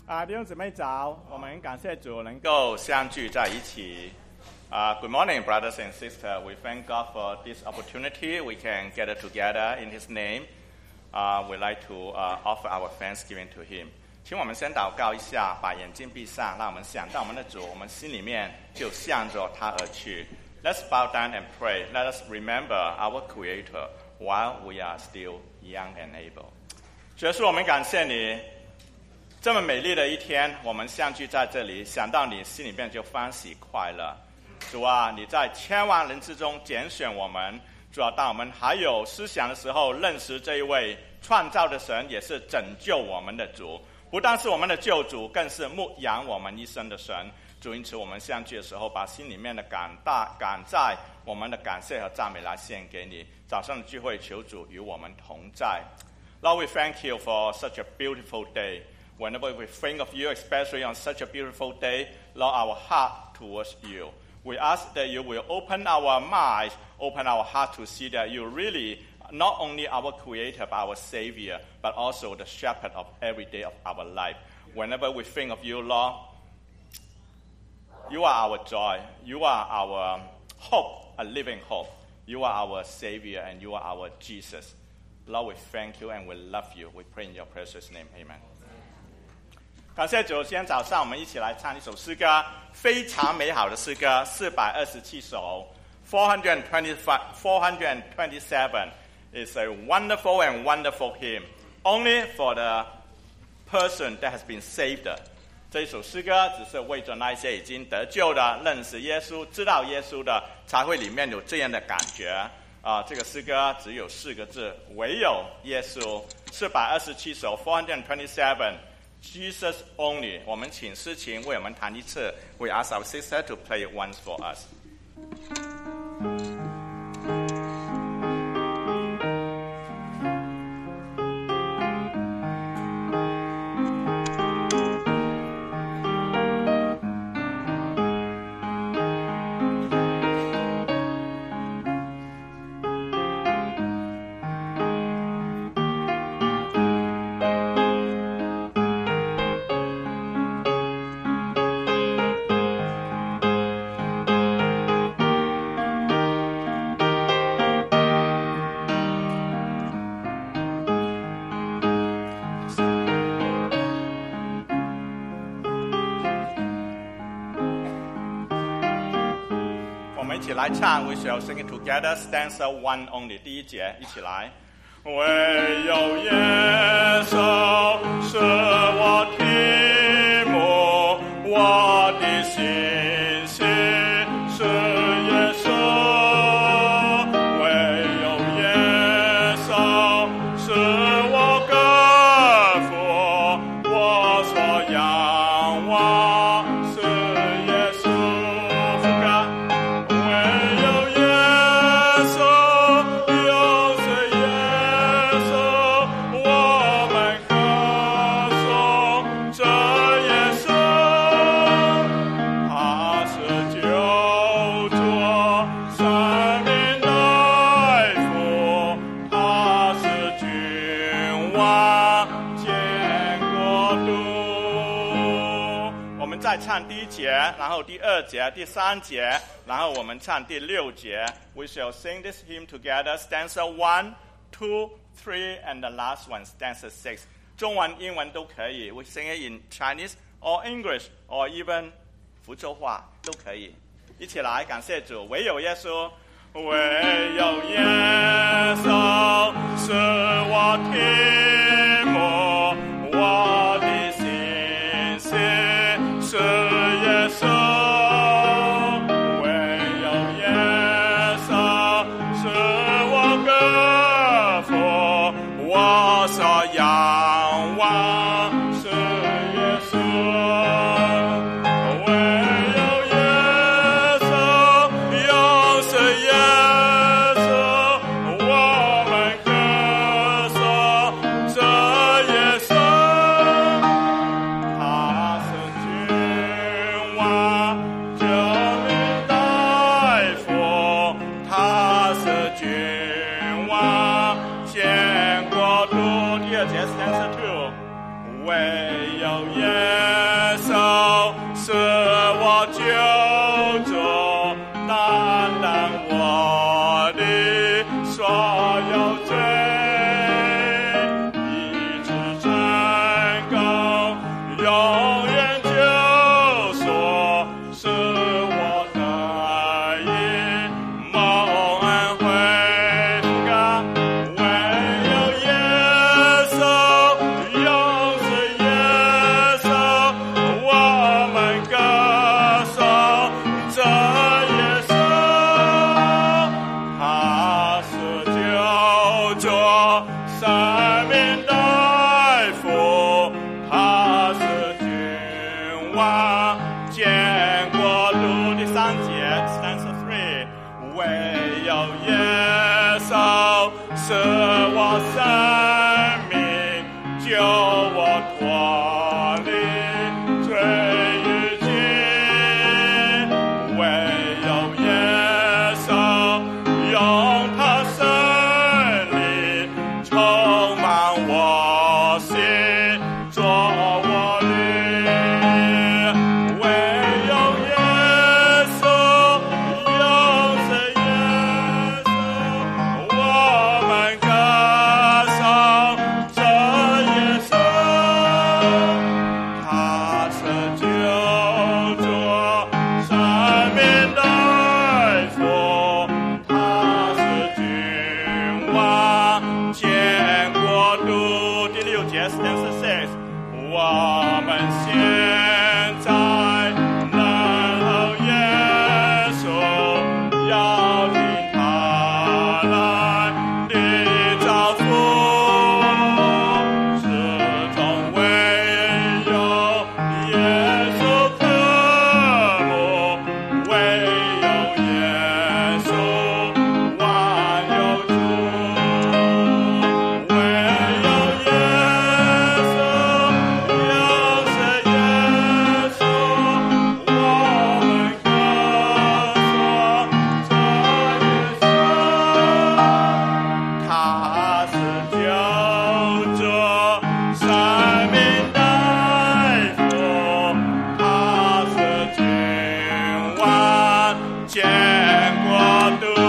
弟兄姊妹早，我们感谢主能够相聚在一起。Good morning, brothers and sisters. We thank God for this opportunity. We can gather together in His name. We'd like to offer our thanksgiving to Him. 请我们先祷告一下，把眼睛闭上，让我们想到我们的主，我们心里面就向着他而去。Let's bow down and pray. Let us remember our Creator while we are still young and able. 主耶稣，我们感谢你。这么美丽的一天，我们相聚在这里，想到你心里面就欢喜快乐。主啊，你在千万人之中拣选我们，主啊，当我们还有思想的时候，认识这一位创造的神，也是拯救我们的主，不但是我们的救主，更是牧养我们一生的神。主，因此我们相聚的时候，把心里面的感在我们的感谢和赞美来献给你。早上的聚会，求主与我们同在。Lord, we thank you for such a beautiful day.Whenever we think of you, especially on such a beautiful day, Lord, our heart towards you. We ask that you will open our minds, open our heart to see that you really not only our Creator, but our Savior, but also the Shepherd of every day of our life. Whenever we think of you, Lord, you are our joy. You are our hope, a living hope. You are our Savior and you are our Jesus. Lord, we thank you and we love you. We pray in your precious name. Amen.感谢主，今天早上我们一起来唱一首诗歌，非常美好的诗歌，427首 427 is a wonderful and wonderful hymn, only for the person that has been saved. 这一首诗歌只是为着那些已经得救的、认识耶稣、知道耶稣的，才会里面有这样的感觉。这个诗歌只有4个字，唯有耶稣。427首 427。Jesus only. 我们请诗琴为我们弹一次。We ask our sister to play it once for us. 来唱 We shall sing it together Stanza 1 only 第一节一起来唯有耶稣是我的目我的信心是耶稣唯有耶稣是我歌父我所仰望是耶稣副歌唱第一节，然后第2节、第3节，然后我们唱第6节。We shall sing this hymn together. Stanza 1, 2, 3, and the last one, stanza 6. 中文、英文都可以。We sing it in Chinese or English or even 福州话都可以。一起来，感谢主，唯有耶稣，唯有耶稣是我的目，我的信心。是耶稣，唯有耶稣是我歌父，我所仰望是耶稣，唯有耶稣，又是耶稣，我们歌颂这是我救主，担当我的所有罪，一直成功，永远救赎，是我得以蒙恩悔改，唯有耶稣，永是耶稣，我们歌颂这耶稣，他是救主，生命的父，他是君王，见国度的3节 stanza 3，唯有耶稣是我生命，救我脱离罪与禁，唯有耶稣用他生灵充满我心，做我灵，唯有耶稣，永是耶稣，我们歌颂这耶稣，他是救主，生命的父，他是君王，见国度第6节 stanza 6，我们现在能候耶稣，要听他来的招呼，始终唯有耶稣渴慕，唯有耶稣万有主，唯有耶稣，永是耶稣，我们歌颂这耶稣，他是救主，生命的父，他是君王，见国度。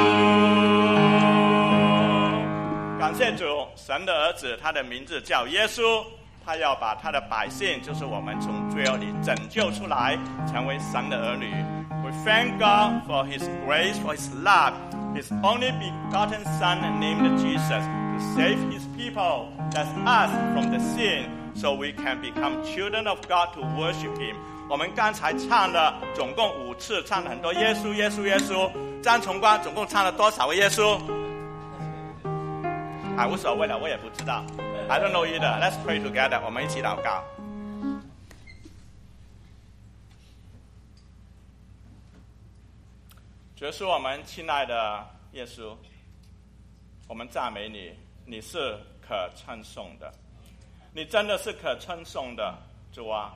感谢主，神的儿子，他的名字叫耶稣，他要把他的百姓，就是我们从罪恶里拯救出来，成为神的儿女。We thank God for His grace, for His love, His only begotten Son named Jesus, to save His people, that's us, from the sin, so we can become children of God to worship Him. 我们刚才唱了总共5次，唱了很多耶稣耶稣耶稣。张崇光总共唱了多少个耶稣？无所谓了，我也不知道。I don't know either. Let's pray together. 我们一起祷告。主是我们亲爱的耶稣，我们赞美你，你是可称颂的，你真的是可称颂的，主啊。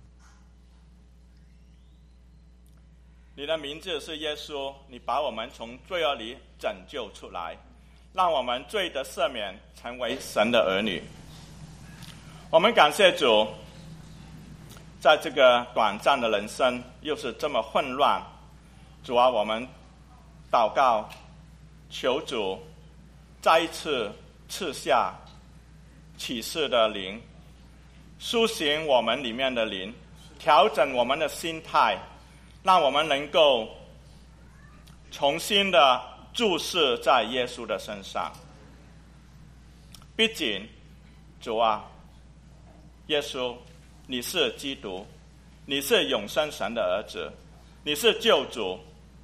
你的名字是耶稣，你把我们从罪恶里拯救出来，让我们罪得赦免，成为神的儿女。我们感谢主，在这个短暂的人生又是这么混乱，主啊，我们祷告，求主再一次赐下启示的灵，苏醒我们里面的灵，调整我们的心态，让我们能够重新的注视在耶稣的身上。毕竟，主啊，耶稣，你是基督，你是永生神的儿子，你是救主，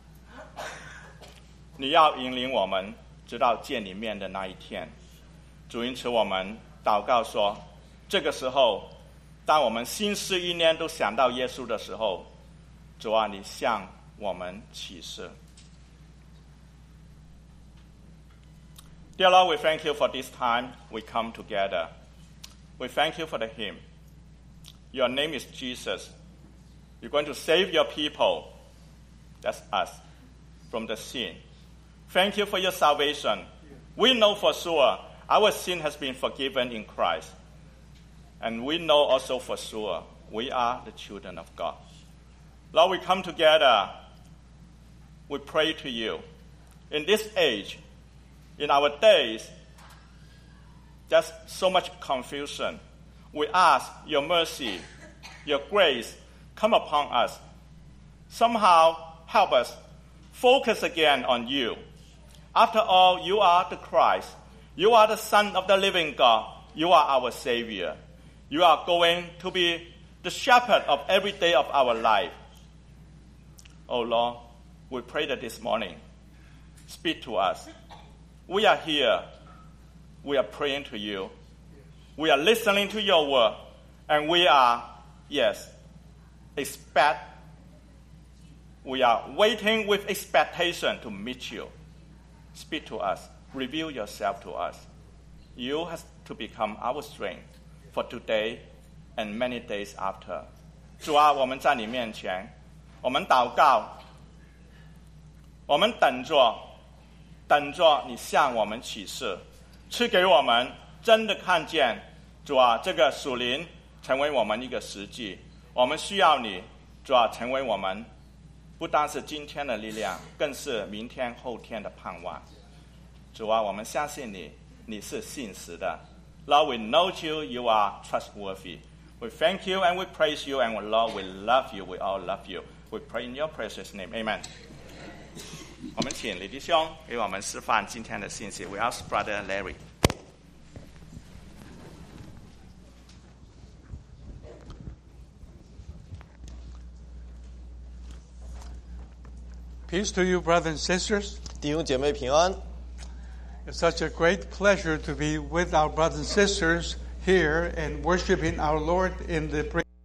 你要引领我们直到见你面的那一天。主，因此我们祷告说，这个时候当我们心思意念都想到耶稣的时候，主啊，你向我们启示。Dear Lord, we thank you for this time we come together. We thank you for the hymn. Your name is Jesus. You're going to save your people, that's us, from the sin. Thank you for your salvation. We know for sure our sin has been forgiven in Christ. And we know also for sure we are the children of God. Lord, we come together. We pray to you. In this age, in our days, there's so much confusion. We ask your mercy, your grace, come upon us. Somehow help us focus again on you. After all, you are the Christ. You are the Son of the living God. You are our Savior. You are going to be the shepherd of every day of our life. Oh Lord, we pray that this morning, speak to us. We are here. We are praying to you. We are listening to your word. And we are, we are waiting with expectation to meet you. Speak to us. Reveal yourself to us. You have to become our strength for today and many days after. 主啊，我们在你面前，我们祷告，我们等着你向我们启示，赐给我们真的看见，主啊，这个属灵成为我们一个实际。我们需要你，主啊，成为我们不单是今天的力量，更是明天后天的盼望。主啊，我们相信你，你是信实的。Lord, we know you, you are trustworthy. We thank you and we praise you, and Lord, we love you, we all love you. We pray in your precious name. Amen. 我们请李弟兄给我们示范今天的信息。We ask Brother Larry. Peace to you, brothers and sisters. 弟兄姐妹平安。 It's such a great pleasure to be with our brothers and sisters here and worshiping our Lord in the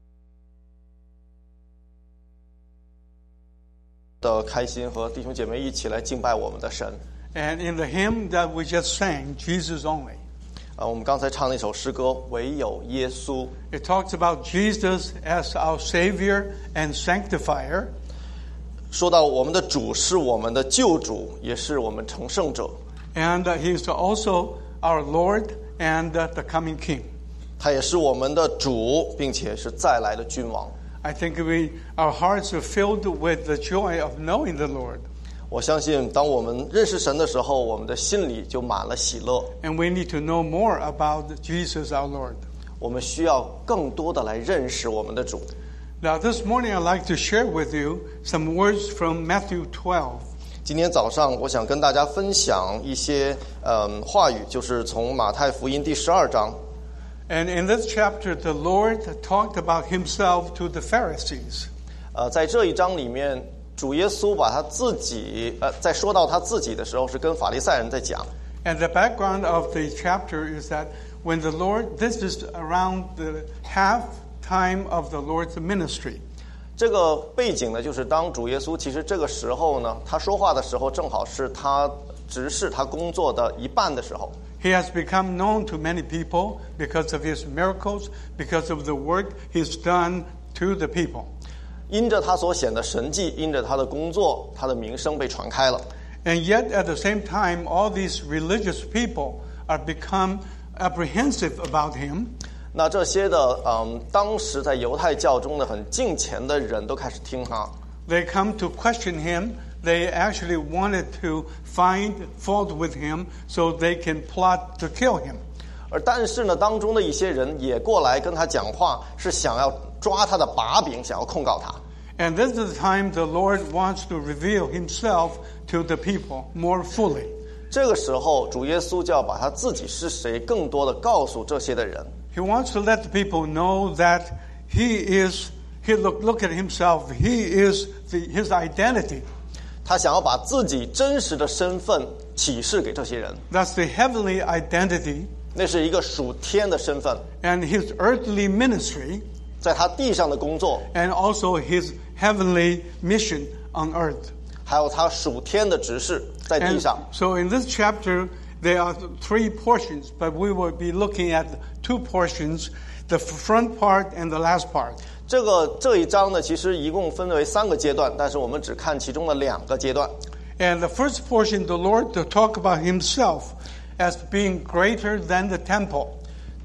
的开心和弟兄姐妹一起来敬拜我们的神。 And in the hymn that we just sang, Jesus Only. 我们刚才唱那首诗歌，唯有耶稣。 It talks about Jesus as our Savior and Sanctifier. 说到我们的主是我们的救主，也是我们成圣者。 And He is also our Lord and the coming King. 他也是我们的主，并且是再来的君王。 I think our hearts are filled with the joy of knowing the Lord. 我相信，当我们认识神的时候，我们的心里就满了喜乐。 And we need to know more about Jesus our Lord. 我们需要更多的来认识我们的主。 Now, this morning I'd like to share with you some words from Matthew 12. 今天早上，我想跟大家分享一些话语，就是从马太福音第12章。 And in this chapter, the Lord talked about himself to the Pharisees. 在这一章里面，主耶稣把他自己在说到他自己的时候，是跟法利赛人在讲。 And the background of the chapter is that when the Lord, this is around the half-time of the Lord's ministry. 这个背景呢，就是当主耶稣其实这个时候呢，他说话的时候，正好是他执事他工作的一半的时候。 He has become known to many people because of his miracles, because of the work he's done to the people. 因着他所显的神迹，因着他的工作，他的名声被传开了。 And yet at the same time, all these religious people are become apprehensive about him. 那这些的当时在犹太教中的很敬虔的人都开始听他。 They come to question him. They actually wanted to find fault with him so they can plot to kill him. 但是呢，当中的一些人也过来跟他讲话，是想要抓他的把柄，想要控告他。 And this is the time the Lord wants to reveal himself to the people more fully. 这个时候，主耶稣就要把他自己是谁更多的告诉这些的人。 He wants to let the people know that look at himself. He is his identity. 他想要把自己真实的身份启示给这些人。 That's the heavenly identity. 那是一个属天的身份。 And his earthly ministry. 在他地上的工作。 And also his heavenly mission on earth. 还有他属天的职事在地上。 So in this chapter, there are 3 portions, but we will be looking at 2 portions, the front part and the last part. 这一章呢，其实一共分为3个阶段，但是我们只看其中的2个阶段。 And the first portion, the Lord to talk about himself as being greater than the temple.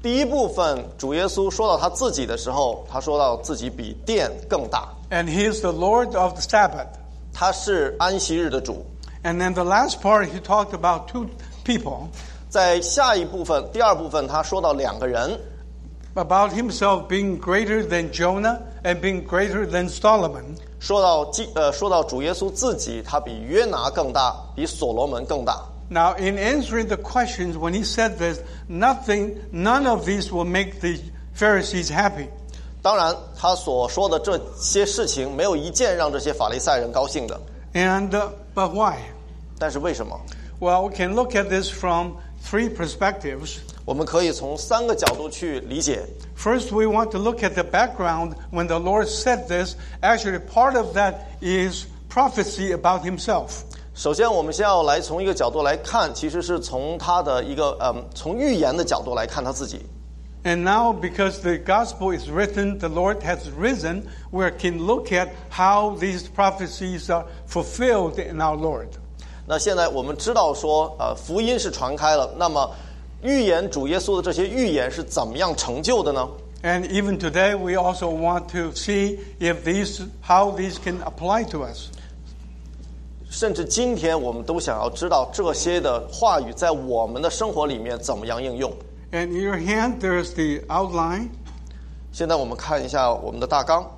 第一部分，主耶稣说到他自己的时候，他说到自己比殿更大， And he is the Lord of the Sabbath. 他是安息日的主。 And then the last part, he talked about two people, 在下一部分，第二部分，他说到两个人， about himself being greater than Jonah and being greater than Solomon. 说到主耶稣自己，他比约拿更大，比所罗门更大。 Now, in answering the questions, when he said this, none of these will make the Pharisees happy. 当然，他所说的这些事情，没有一件让这些法利赛人高兴的。 But why? 但是为什么？ Well, we can look at this from three perspectives. 我们可以从三个角度去理解。 First, we want to look at the background when the Lord said this. Actually, part of that is prophecy about himself. 首先，我们先要来从一个角度来看，其实是从他的一个从预言的角度来看他自己。 And now, because the gospel is written, the Lord has risen, we can look at how these prophecies are fulfilled in our Lord. 那现在我们知道说，福音是传开了，那么预言主耶稣的这些预言是怎么样成就的呢？ And even today, we also want to see how these can apply to us. 甚至今天，我们都想要知道这些的话语在我们的生活里面怎么样应用。 And in your hand, there's the outline. 现在我们看一下我们的大纲。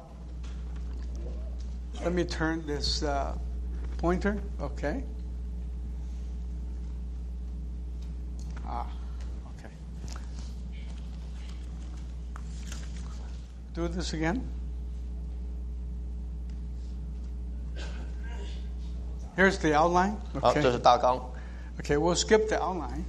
Let me turn this pointer. Okay. Okay. Do this again. Here's the outline. 好，这是大纲。 Okay, we'll skip the outline.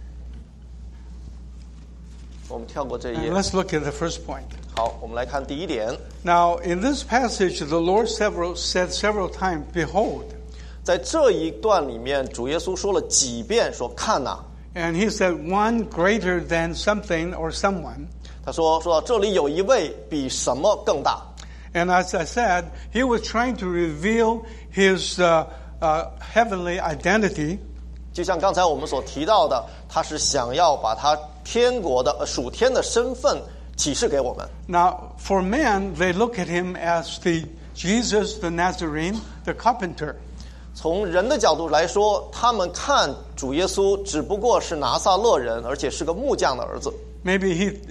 我们跳过这一 And 页。 let's look at the first point. 好，我们来看第一点。 Now, in this passage, the Lord said several times, "Behold." 在这一段里面，主耶稣说了几遍说看呐、 And he said, "One greater than something or someone." 他说到这里有一位比什么更大。 And as I said, he was trying to reveal his heavenly identity. 就像刚才我们所提到的，他是想要把他天国的属天的身份启示给我们。 Now, for men, they look at him as the Jesus, the Nazarene, the carpenter. 从人的角度来说，他们看主耶稣只不过是拿撒勒人，而且是个木匠的儿子， Maybe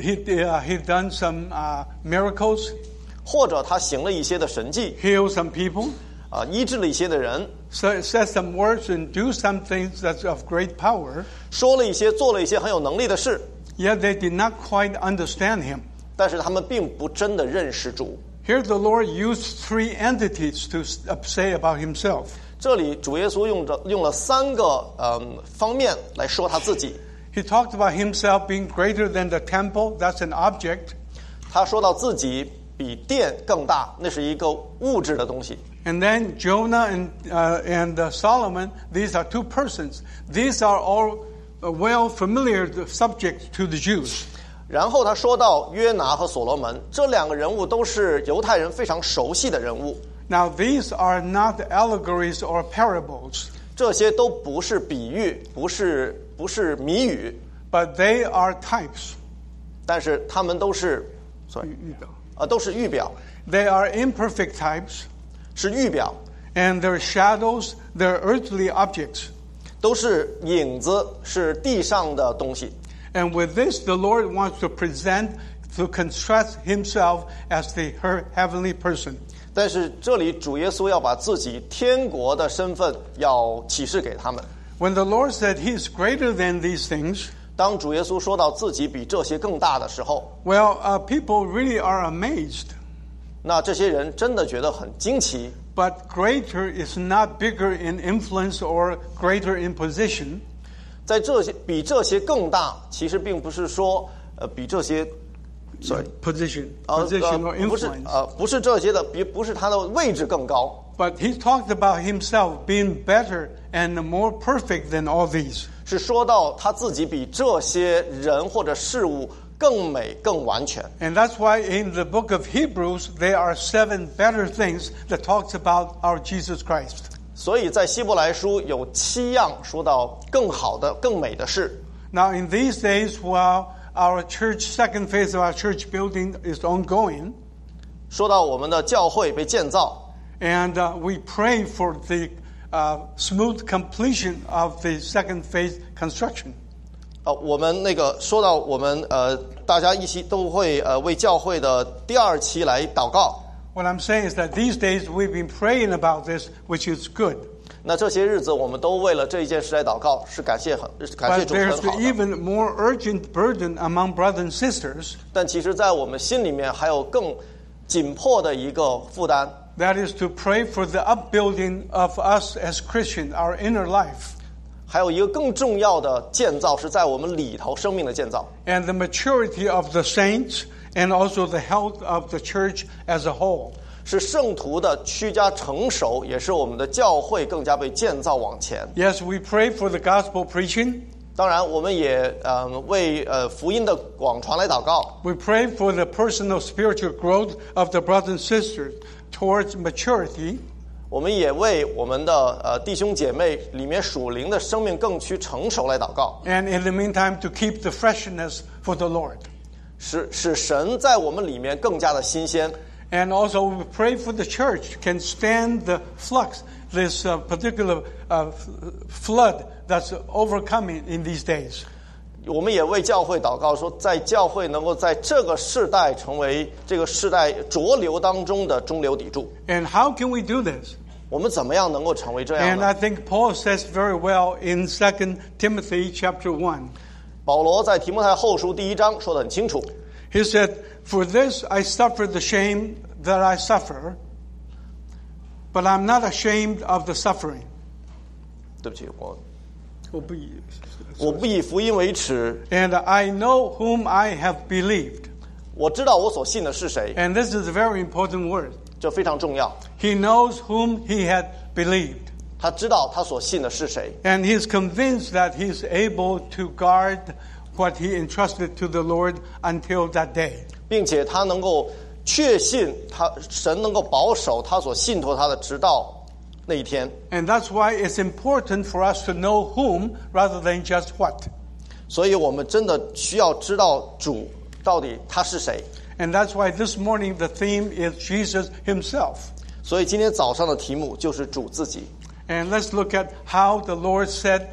he done some miracles, 或者他行了一些的神迹， healed some people, 医治了一些的人， said some words and do some things that's of great power. 说了一些，做了一些很有能力的事， Yet they did not quite understand him. 但是他们并不真的认识主。 Here the Lord used three entities to say about himself. 这里主耶稣用了三个方面来说他自己。 He talked about himself being greater than the temple. That's an object. 他说到自己比殿更大，那是一个物质的东西。 And then Jonah and Solomon, these are two persons. These are all well familiar subjects to the Jews. 然后他说到约拿和所罗门，这两个人物都是犹太人非常熟悉的人物。 Now, these are not allegories or parables, 这些都不是比喻，不是谜语， but they are types. 但是他们都是都是预表， They are imperfect types, 是预表， and they're shadows, they're earthly objects. 都是影子，是地上的东西。 And with this, the Lord wants to contrast himself as her heavenly person. 但是这里主耶稣要把自己天国的身份要启示给他们。 When the Lord said he's greater than these things, 当主耶稣说到自己比这些更大的时候， well, people really are amazed. 那这些人真的觉得很惊奇。 But greater is not bigger in influence or greater in position. 在比这些更大，其实并不是说比这些 Position or influence. 不是这些的，不是他的位置更高。 But he talked about himself being better and more perfect than all these. 是说到他自己比这些人或者事物更美、更完全。 And that's why in the book of Hebrews, there are 7 better things that talks about our Jesus Christ. 所以在希伯来书有7样说到更好的、更美的事。 Now, in these days, while our church, second phase of our church building is ongoing. 说到我们的教会被建造， And we pray for the smooth completion of the second phase construction. 我们说到我们大家一起都会为教会的第2期来祷告。 What I'm saying is that these days we've been praying about this, which is good. 那这些日子我们都为了这一件事来祷告，是感谢 But 主很 there's 好的。 even more urgent burden among brothers and sisters. 但其实在我们心里面还有更紧迫的一个负担， That is to pray for the upbuilding of us as Christians, our inner life. 还有一个更重要的建造是在我们里头生命的建造， And the maturity of the saints and also the health of the church as a whole. 是圣徒的趋加成熟，也是我们的教会更加被建造往前。 Yes, we pray for the gospel preaching. 当然，我们也为福音的广传来祷告。 We pray for the personal spiritual growth of the brothers and sisters towards maturity. 我们也为我们的弟兄姐妹里面属灵的生命更趋成熟来祷告， And in the meantime, to keep the freshness for the Lord. 使神在我们里面更加的新鲜。 And also we pray for the church can stand the flux, this particular flood that's overcoming in these days. 我们也为教会祷告，说在教会能够在这个世代成为这个世代浊流当中的中流砥柱。 And how can we do this? 我们怎么样能够成为这样 And 呢？ I think Paul says very well in 2 Timothy chapter 1. 保罗在提摩太后书第1章说得很清楚， He said, "For this I suffer the shame that I suffer, but I'm not ashamed of the suffering." 对不起，我不以福音为耻， And I know whom I have believed. 我知道我所信的是谁， And this is a very important word. 这非常重要。 He knows whom he had believed. 他知道他所信的是谁， And he's convinced that he's able to guard what he entrusted to the Lord until that day. 并且他能够确信神能够保守他所信托他的，直到那一天。 And that's why it's important for us to know whom rather than just what. 所以我们真的需要知道主到底他是谁。 And that's why this morning the theme is Jesus himself. 所以今天早上的题目就是主自己。 And let's look at how the Lord said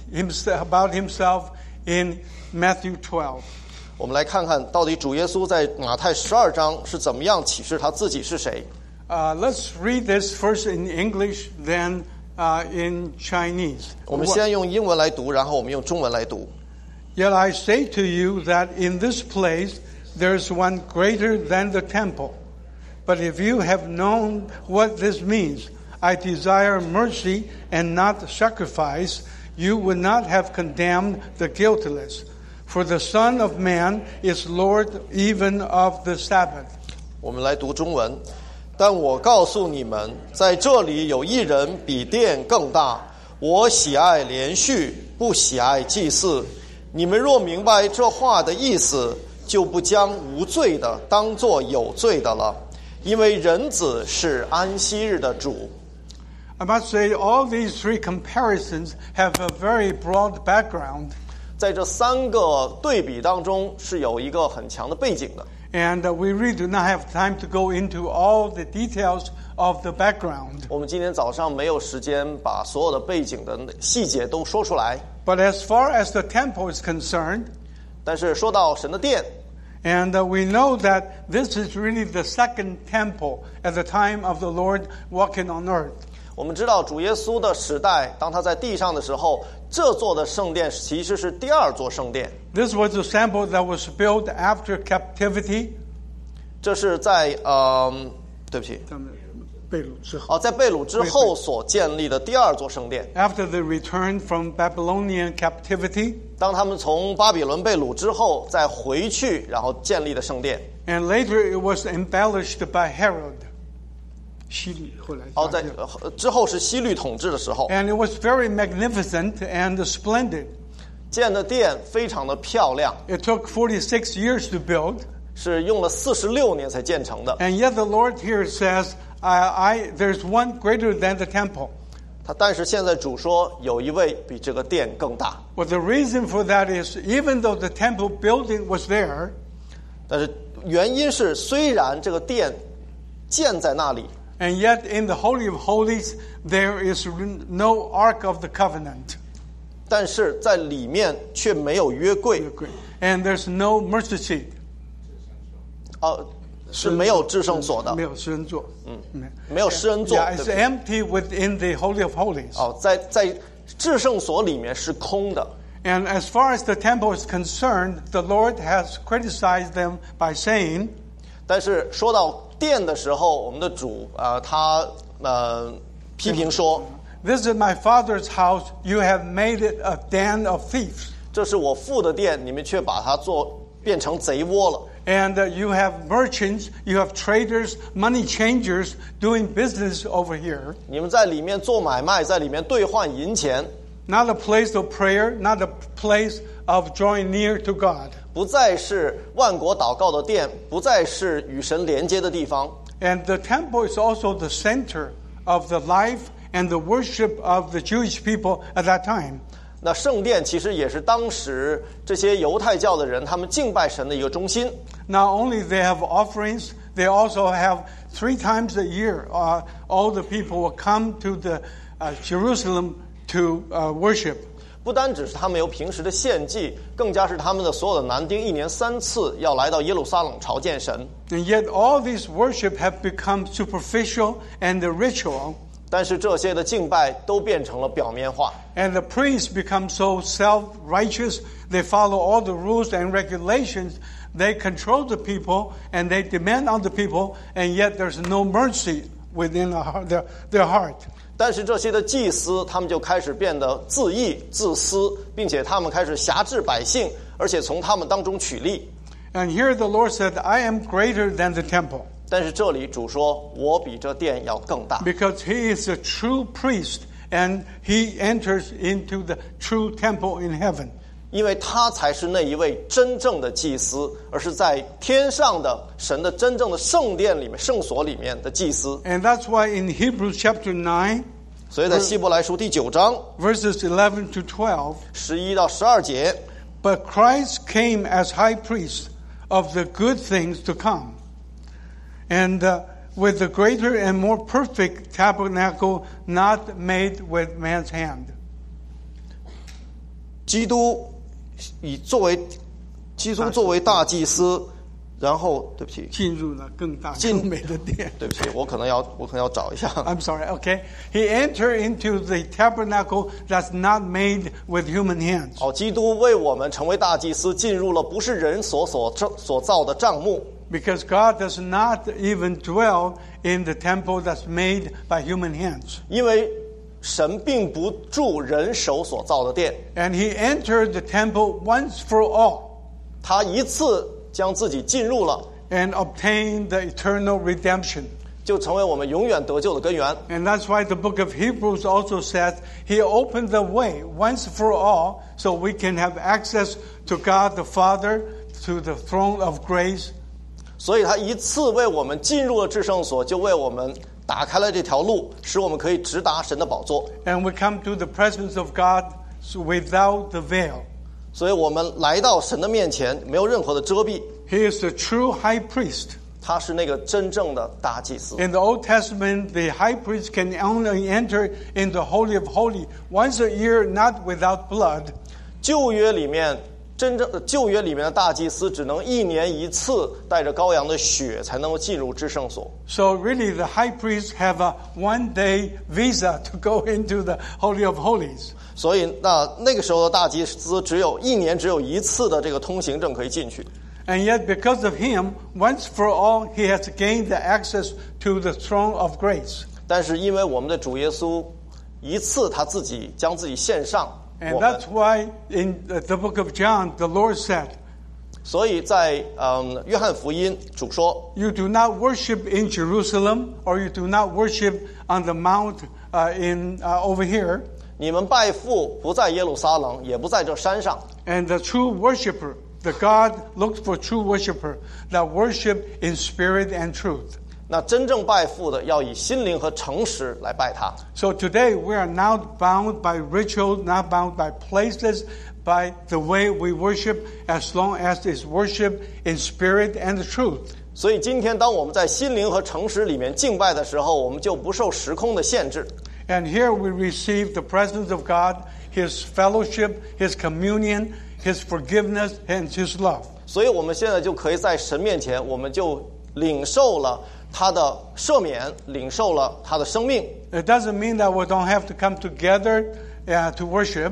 about himself in Matthew 12. 我们来看看到底主耶稣在马太12章是怎么样启示他自己是谁。 Let's read this first in English, then in Chinese. 我们先用英文来读，然后我们用中文来读。 Yet I say to you that in this place there is one greater than the temple. But if you have known what this means, I desire mercy and not sacrifice, you would not have condemned the guiltless. For the Son of Man is Lord even of the Sabbath. 我们来读中文。但我告诉你们，在这里有一人比殿更大。我喜爱连续，不喜爱祭祀。你们若明白这话的意思，就不将无罪的当作有罪的了，因为人子是安息日的主。 I must say all these three comparisons have a very broad background. 在这3个对比当中，是有一个很强的背景的。 And we really do not have time to go into all the details of the background. 我们今天早上没有时间把所有的背景的细节都说出来， But as far as the temple is concerned, 但是说到神的殿， and we know that this is really the second temple at the time of the Lord walking on earth. 我们知道主耶稣的时代，当他在地上的时候，这座的圣殿其实是第2座圣殿。 This was a temple that was built after captivity. 这是在对不起，在被掳之后所建立的第2座圣殿。 After the return from Babylonian captivity. 当他们从巴比伦被掳之后，再回去，然后建立的圣殿。 And later it was embellished by Herod. 在之后是希律统治的时候。 And it was very magnificent and splendid. 建的殿非常的漂亮。 It took 46 years to build. 是用了46年才建成的。 And yet the Lord here says, there's one greater than the temple. 但是现在主说有一位比这个殿更大。 Well, the reason for that is even though the temple building was there, 但是原因是虽然这个殿建在那里， and yet in the Holy of Holies there is no Ark of the Covenant. 但是在里面却没有约柜， And there's no mercy seat. 是没有至圣所的， 没有施恩座。 没有施恩座。 Yeah, it's empty within the Holy of Holies. 在至圣所里面是空的。 And as far as the temple is concerned, the Lord has criticized them by saying, 但是说到殿的时候，我们的主他批评说， This is my Father's house, you have made it a den of thieves. 这是我父的殿，你们却把它变成贼窝了。 And you have merchants, you have traders, money changers doing business over here. 你们在里面做买卖，在里面兑换银钱， Not a place of prayer, not a place of drawing near to God. 不再是万国祷告的殿，不再是与神连接的地方。 And the temple is also the center of the life and the worship of the Jewish people at that time. 那圣殿其实也是当时这些犹太教的人他们敬拜神的一个中心。 Not only they have offerings, they also have 3 times a year, all the people will come to the Jerusalem to worship. 不单只是他们有平时的献祭，更加是他们的所有的男丁1年3次要来到耶路撒冷朝见神。 And yet all these worship have become superficial and the ritual. 但是这些的敬拜都变成了表面化。 And the priests become so self-righteous, they follow all the rules and regulations, they control the people, and they demand on the people, and yet there's no mercy within their heart. 但是这些的祭司，他们就开始变得自义、自私，并且他们开始辖制百姓，而且从他们当中取利。 And here the Lord said, I am greater than the temple. 但是这里主说，我比这殿要更大。 Because he is a true priest, and he enters into the true temple in heaven. 因为他才是那一位真正的祭司，而是在天上的神的真正的圣殿里面、圣所里面的祭司。 And that's why in Hebrews chapter 9, 所以在希伯来书第9章 verses 11 to 12, 11到12节， But Christ came as high priest of the good things to come, and with the greater and more perfect tabernacle not made with man's hand. 基督作为大祭司，然后对不起， 进入了更大更美的殿。 对不起，我可能要找一下。 I'm sorry, okay. He entered into the tabernacle that's not made with human hands. 基督为我们成为大祭司，进入了不是人所造的帐幕。 Because God does not even dwell in the temple that's made by human hands. 因为神并不住人手所造的殿， And he entered the temple once for all 他一次将自己进入了， and obtained the eternal redemption. 就成为我们永远得救的根源。 And that's why the book of Hebrews also says he opened the way once for all so we can have access to God the Father, to the throne of grace. 所以他一次为我们进入了至圣所，就为我们打开了这条路，使我们可以直达神的宝座。 And we come to the presence of God without the veil. 所以我们来到神的面前，没有任何的遮蔽。 He is the true high priest. 他是那个真正的大祭司。 In the Old Testament, the high priest can only enter in the Holy of Holies once a year, not without blood. 旧约里面的大祭司只能1年1次带着羔羊的血才能够进入至圣所。 So really, the high priests have a one-day visa to go into the Holy of Holies. 所以那个时候的大祭司只有1年只有1次的这个通行证可以进去。 And yet, because of him, once for all, he has gained the access to the throne of grace. 但是因为我们的主耶稣一次他自己将自己献上， And that's why in the book of John, the Lord said, 所以在约翰福音主说， You do not worship in Jerusalem, or you do not worship on the mount over here. 你们拜父不在耶路撒冷，也不在这山上。 And the true worshiper, the God looks for true worshiper that worship in spirit and truth. 那真正拜父的要以心灵和诚实来拜他。 So today we are not bound by ritual, not bound by places, by the way we worship, as long as it's worship in spirit and the truth. 所以今天当我们在心灵和诚实里面敬拜的时候，我们就不受时空的限制。 And here we receive the presence of God, His fellowship, His communion, His forgiveness, and His love. 所以我们现在就可以在神面前，我们就领受了他的赦免，领受了他的生命。 It doesn't mean that we don't have to come together to worship.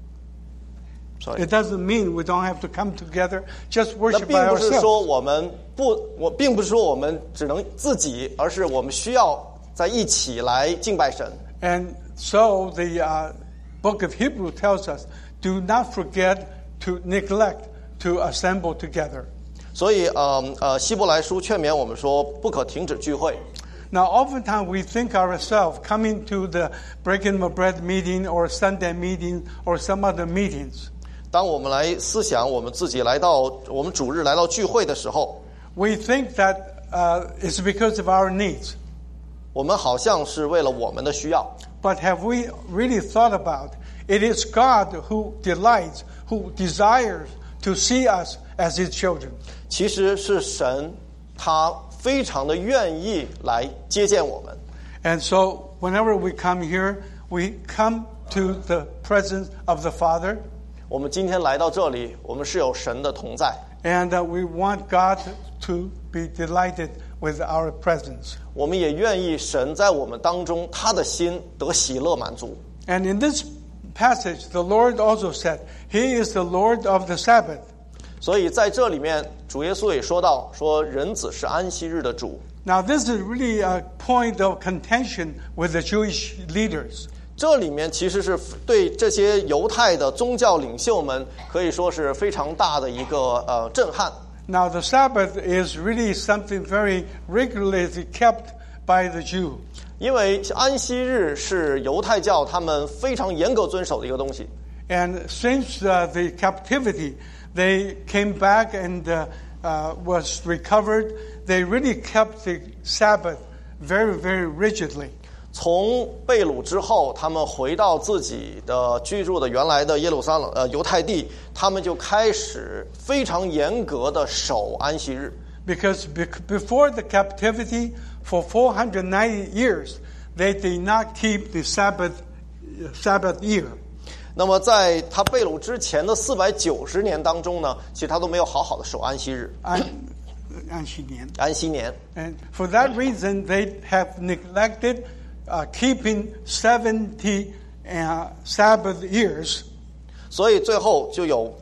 It doesn't mean we don't have to come together, just 那 worship 并 by 不是说 ourselves. 并不是说我们只能自己，而是我们需要在一起来敬拜神。 And so the book of Hebrew tells us, do not forget to neglect to assemble together. 所以希伯来书劝勉我们说，不可停止聚会。 Now, oftentimes we think ourselves coming to the breaking of bread meeting or Sunday meeting or some other meetings. 当我们来思想我们自己来到我们主日来到聚会的时候， We think that it's because of our needs. 我们好像是为了我们的需要。 But have we really thought about it is God who delights, who desires to see us as His children. 其实是神，他非常的愿意来接见我们。 And so whenever we come here, we come to the presence of the Father. 我们今天来到这里，我们是有神的同在。 And we want God to be delighted with our presence. 我们也愿意神在我们当中，他的心得喜乐满足。 And in this passage, the Lord also said, He is the Lord of the Sabbath. 所以在这里面，主耶稣也说到，说人子是安息日的主。 Now, this is really a point of contention with the Jewish leaders. 这里面其实是对这些犹太的宗教领袖们可以说是非常大的一个震撼。 Now, the Sabbath is really something very regularly kept by the Jew. 因为安息日是犹太教他们非常严格遵守的一个东西。 And since the captivity, they came back and was recovered. They really kept the Sabbath very, very rigidly. 从被掳之后，他们回到自己的居住的原来的耶路撒冷犹太地，他们就开始非常严格的守安息日。 Because before the captivity, for 490 years, they did not keep the Sabbath year. 那么在他被掳之前的490年当中呢，其实他都没有好好的守安息日。安息年。 And for that reason, they have neglected keeping 70 Sabbath years. 所以最后就有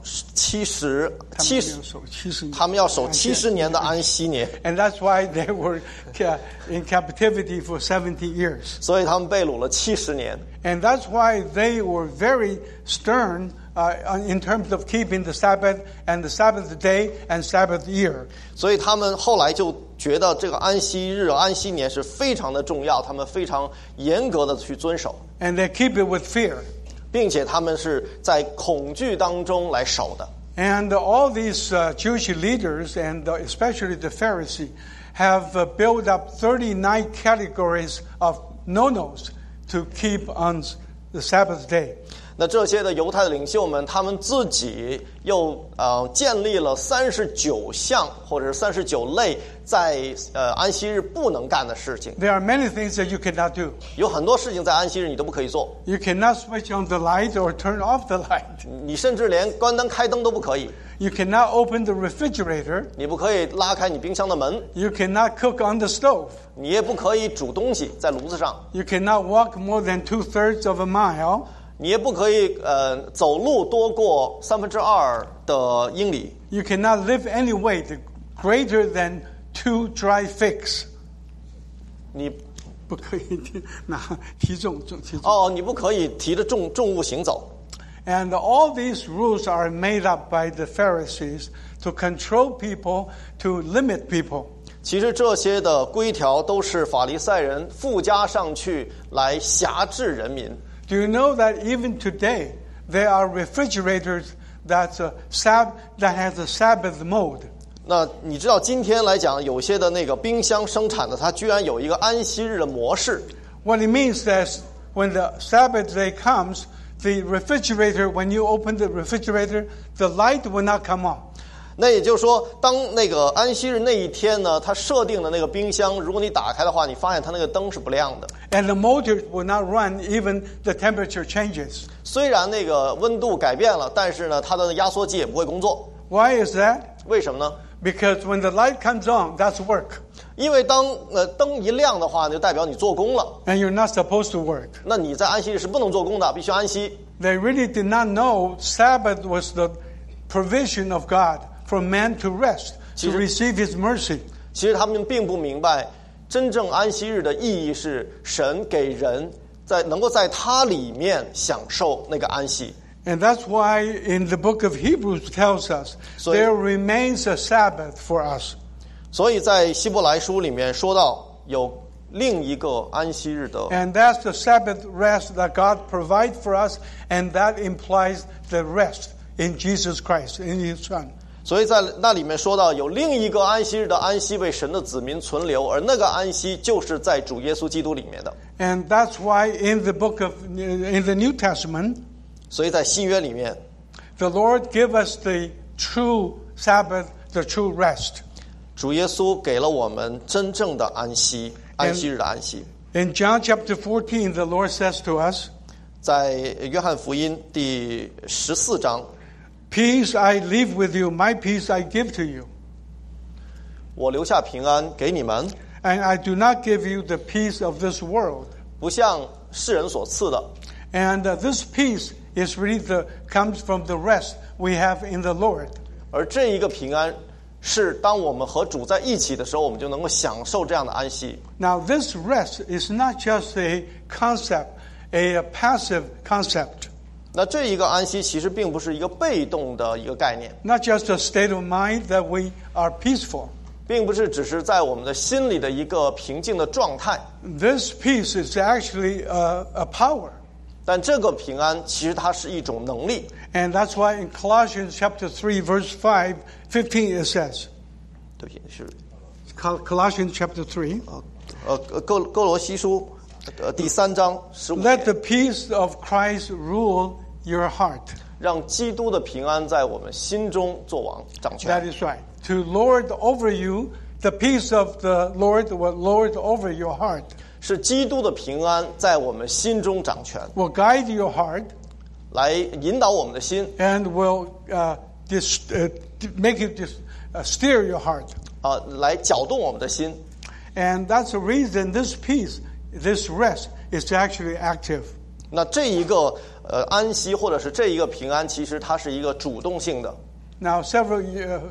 70，他们要守70年的安息年。 And that's why they were in captivity for 70 years. 所以他们被掳了70年。 And that's why they were very stern in terms of keeping the Sabbath and the Sabbath day and Sabbath year. 所以他们后来就觉得这个安息日、安息年是非常的重要，他们非常严格的去遵守。 And they keep it with fear. 并且他们是在恐惧当中来守的。 And all these Jewish leaders, and especially the Pharisees, have built up 39 categories of no-nos to keep on the Sabbath day. 那这些的犹太的领袖们，他们自己又建立了39项或者是39类在安息日不能干的事情。 There are many things that you cannot do. 有很多事情在安息日你都不可以做。 You cannot switch on the light or turn off the light. 你甚至连关灯开灯都不可以。 You cannot open the refrigerator. 你不可以拉开你冰箱的门。 You cannot cook on the stove. 你也不可以煮东西在炉子上。 You cannot walk more than 2/3 of a mile. 你也不可以走路多过2/3的英里。 You cannot lift any weight greater than 2 dry figs. 你不可以拿提重。 你不可以提着重物行走。 And all these rules are made up by the Pharisees to control people, to limit people. 其实这些的规条都是法利赛人附加上去来辖制人民。 Do you know that even today there are refrigerators that has a Sabbath mode? 那你知道今天来讲，有些的那个冰箱生产的，它居然有一个安息日的模式。 What it means is when the Sabbath day comes, the refrigerator, when you open the refrigerator, the light will not come on. 那也就是说，当那个安息日那一天呢，它设定的那个冰箱，如果你打开的话，你发现它那个灯是不亮的。 And the motor will not run even the temperature changes. 虽然那个温度改变了，但是呢，它的压缩机也不会工作。 Why is that? 为什么呢？ Because when the light comes on, that's work. 因为当灯一亮的话，就代表你做工了。 And you're not supposed to work. 那你在安息日是不能做工的，必须安息。 They really did not know Sabbath was the provision of God for man to rest, to receive His mercy. 其实他们并不明白，真正安息日的意义是神给人能够在他里面享受那个安息。 And that's why in the book of Hebrews tells us there remains a Sabbath for us. 所以在希伯来书里面说到有另一个安息日的。 And that's the Sabbath rest that God provides for us, and that implies the rest in Jesus Christ, in His Son. 所以在那里面说到有另一个安息日的安息为神的子民存留，而那个安息就是在主耶稣基督里面的。 And that's why in the New Testament, 所以在新约里面 the Lord give us the true Sabbath, the true rest. 主耶稣给了我们真正的安息，安息日的安息。 In John chapter 14, the Lord says to us, 在约翰福音第14章 Peace I leave with you, my peace I give to you. 我留下平安给你们， And I do not give you the peace of this world. 不像世人所赐的。 And this peace is really comes from the rest we have in the Lord. 而这一个平安是当我们和主在一起的时候，我们就能够享受这样的安息。 Now this rest is not just a concept, a passive concept. 那这一个安息其实并不是一个被动的一个概念， Not just a state of mind that we are peaceful. 并不是只是在我们的心里的一个平静的状态。 This peace is actually a power. 但这个平安其实它是一种能力。 And that's why in Colossians chapter 3 verse 15 it says, 对不起，是 Colossians chapter 3, 哥罗西书第3章15 Let 节 the peace of Christ rule your heart. 让基督的平安在我们心中作王掌 That 权。 is right. To lord over you, the peace of the Lord will lord over your heart. 是基督的平安在我们心中掌权， Will guide your heart 来引导我们的心 and will make you steer your heart. 来搅动我们的心。 And that's the reason this peace, this rest is actually active. 那这一个安息或者是这一个平安，其实它是一个主动性的。 Now, several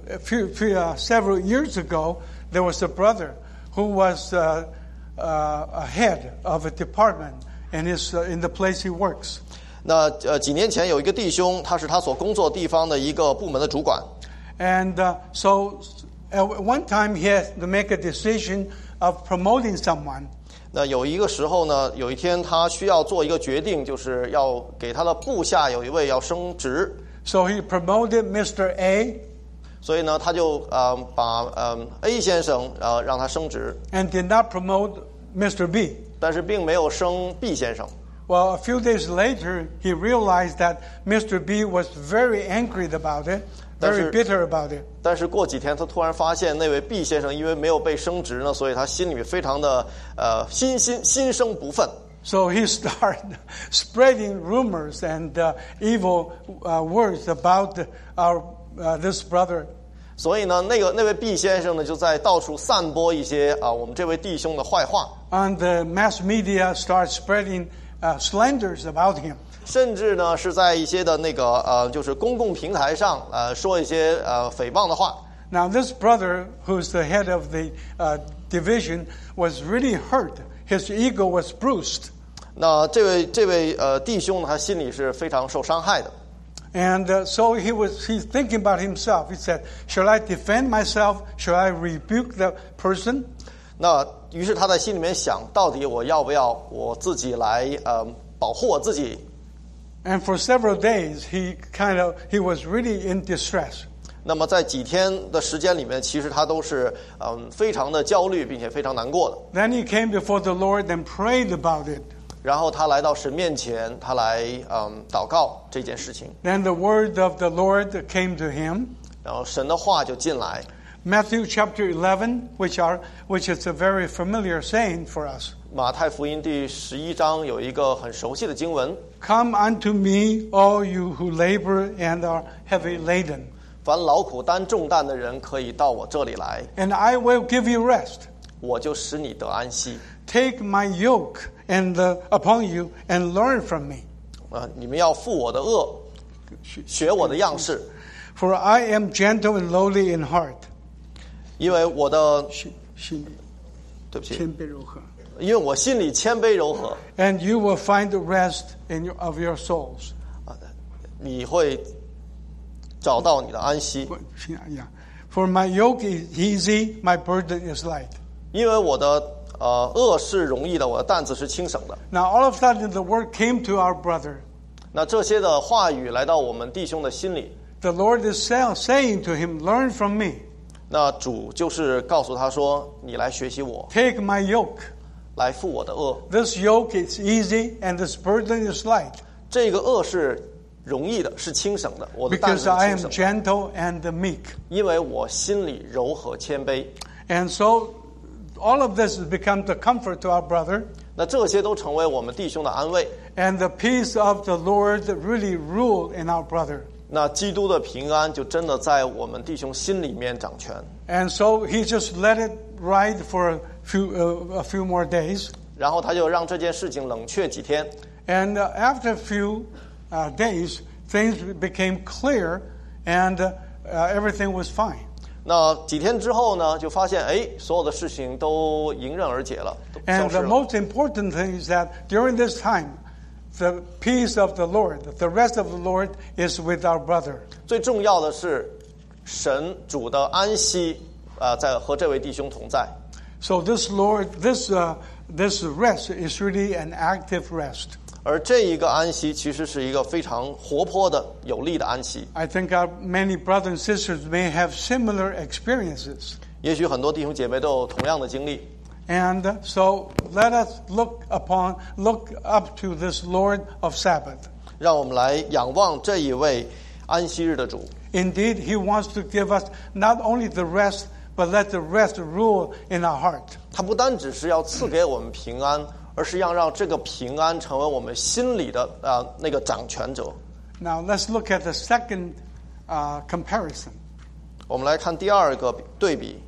years ago, there was a brother who was a head of a department in the place he works. 那几年前有一个弟兄，他是他所工作地方的一个部门的主管。 And so at one time he had to make a decision of promoting someone. 那有一个时候呢，有一天他需要做一个决定，就是要给他的部下有一位要升职。 So he promoted Mr. A 所以呢，他就把A 先生让他升职， and did not promote Mr. B. 但是并没有升 B 先生。 Well, a few days later, he realized that Mr. B was very angry about it, very bitter about it. 但是过几天，他突然发现那位 B 先生因为没有被升职呢，所以他心里面非常的心生不忿。 So he started spreading rumors and evil words about this brother. 所以呢，那位 B 先生呢，就在到处散播一些我们这位弟兄的坏话。 And the mass media started spreading slanders about him. 甚至呢，是在一些的那个就是公共平台上说一些诽谤的话。 Now this brother, who's the head of the division, was really hurt. His ego was bruised. 那这位弟兄呢，他心里是非常受伤害的。 And so he's thinking about himself. He said, "Shall I defend myself? Shall I rebuke the person?" 那于是他在心里面想，到底我要不要我自己来保护我自己？ And for several days, he was really in distress. 那么在几天的时间里面，其实他都是非常的焦虑，并且非常难过的。 Then he came before the Lord and prayed about it. 然后他来到神面前，他来祷告这件事情。 Then the word of the Lord came to him. 然后神的话就进来。 Matthew chapter 11, which is a very familiar saying for us. 马太福音第11章有一个很熟悉的经文 Come unto me, all you who labor and are heavy laden, 凡劳苦担重担的人可以到我这里来， and I will give you rest. 我就使你得安息。 Take my yoke upon you and learn from me. 你们要负我的恶，学我的样式， For I am gentle and lowly in heart. 因为我的对不起，因为我心里谦卑柔和， And you will find rest of your souls. 你会找到你的安息。 For my yoke is easy, my burden is light. 因为我的恶是容易的，我的担子是轻省的。 Now all of a sudden the word came to our brother. 那这些的话语来到我们弟兄的心里， The Lord is saying to him, learn from me. 那主就是告诉他说：“你来学习我， Take my yoke. 来负我的恶。 This yoke is easy and this burden is light. 这个恶是容易的，是轻省的。我的担子 Because 是 I 轻 am 省的， gentle and meek. 因为我心里柔和谦卑。 And so all of this has become the comfort to our brother. 那这些都成为我们弟兄的安慰。 And the peace of the Lord really rule in our brother. 那基督的平安就真的在我们弟兄心里面掌权。 And so he just let it ride for a few more days. 然后他就让这件事情冷却几天。 And after a few days, things became clear and everything was fine. 那几天之后呢，就发现所有的事情都迎刃而解了，都消 And 失 the 了。 most important thing is that during this time, the peace of the Lord, the rest of the Lord is with our brother. 最重要的是，神主的安息在和这位弟兄同在。 So this rest is really an active rest. 而这一个安息其实是一个非常活泼的、有力的安息。 I think our many brothers and sisters may have similar experiences. 也许很多弟兄姐妹都有同样的经历。 And so let us look up to this Lord of Sabbath. 让我们来仰望这一位安息日的主。 Indeed, He wants to give us not only the rest, but let the rest rule in our heart. 他不单只是要赐给我们平安，而是要让这个平安成为我们心里的那个掌权者。 Now let's look at the second comparison. 我们来看第二个对比。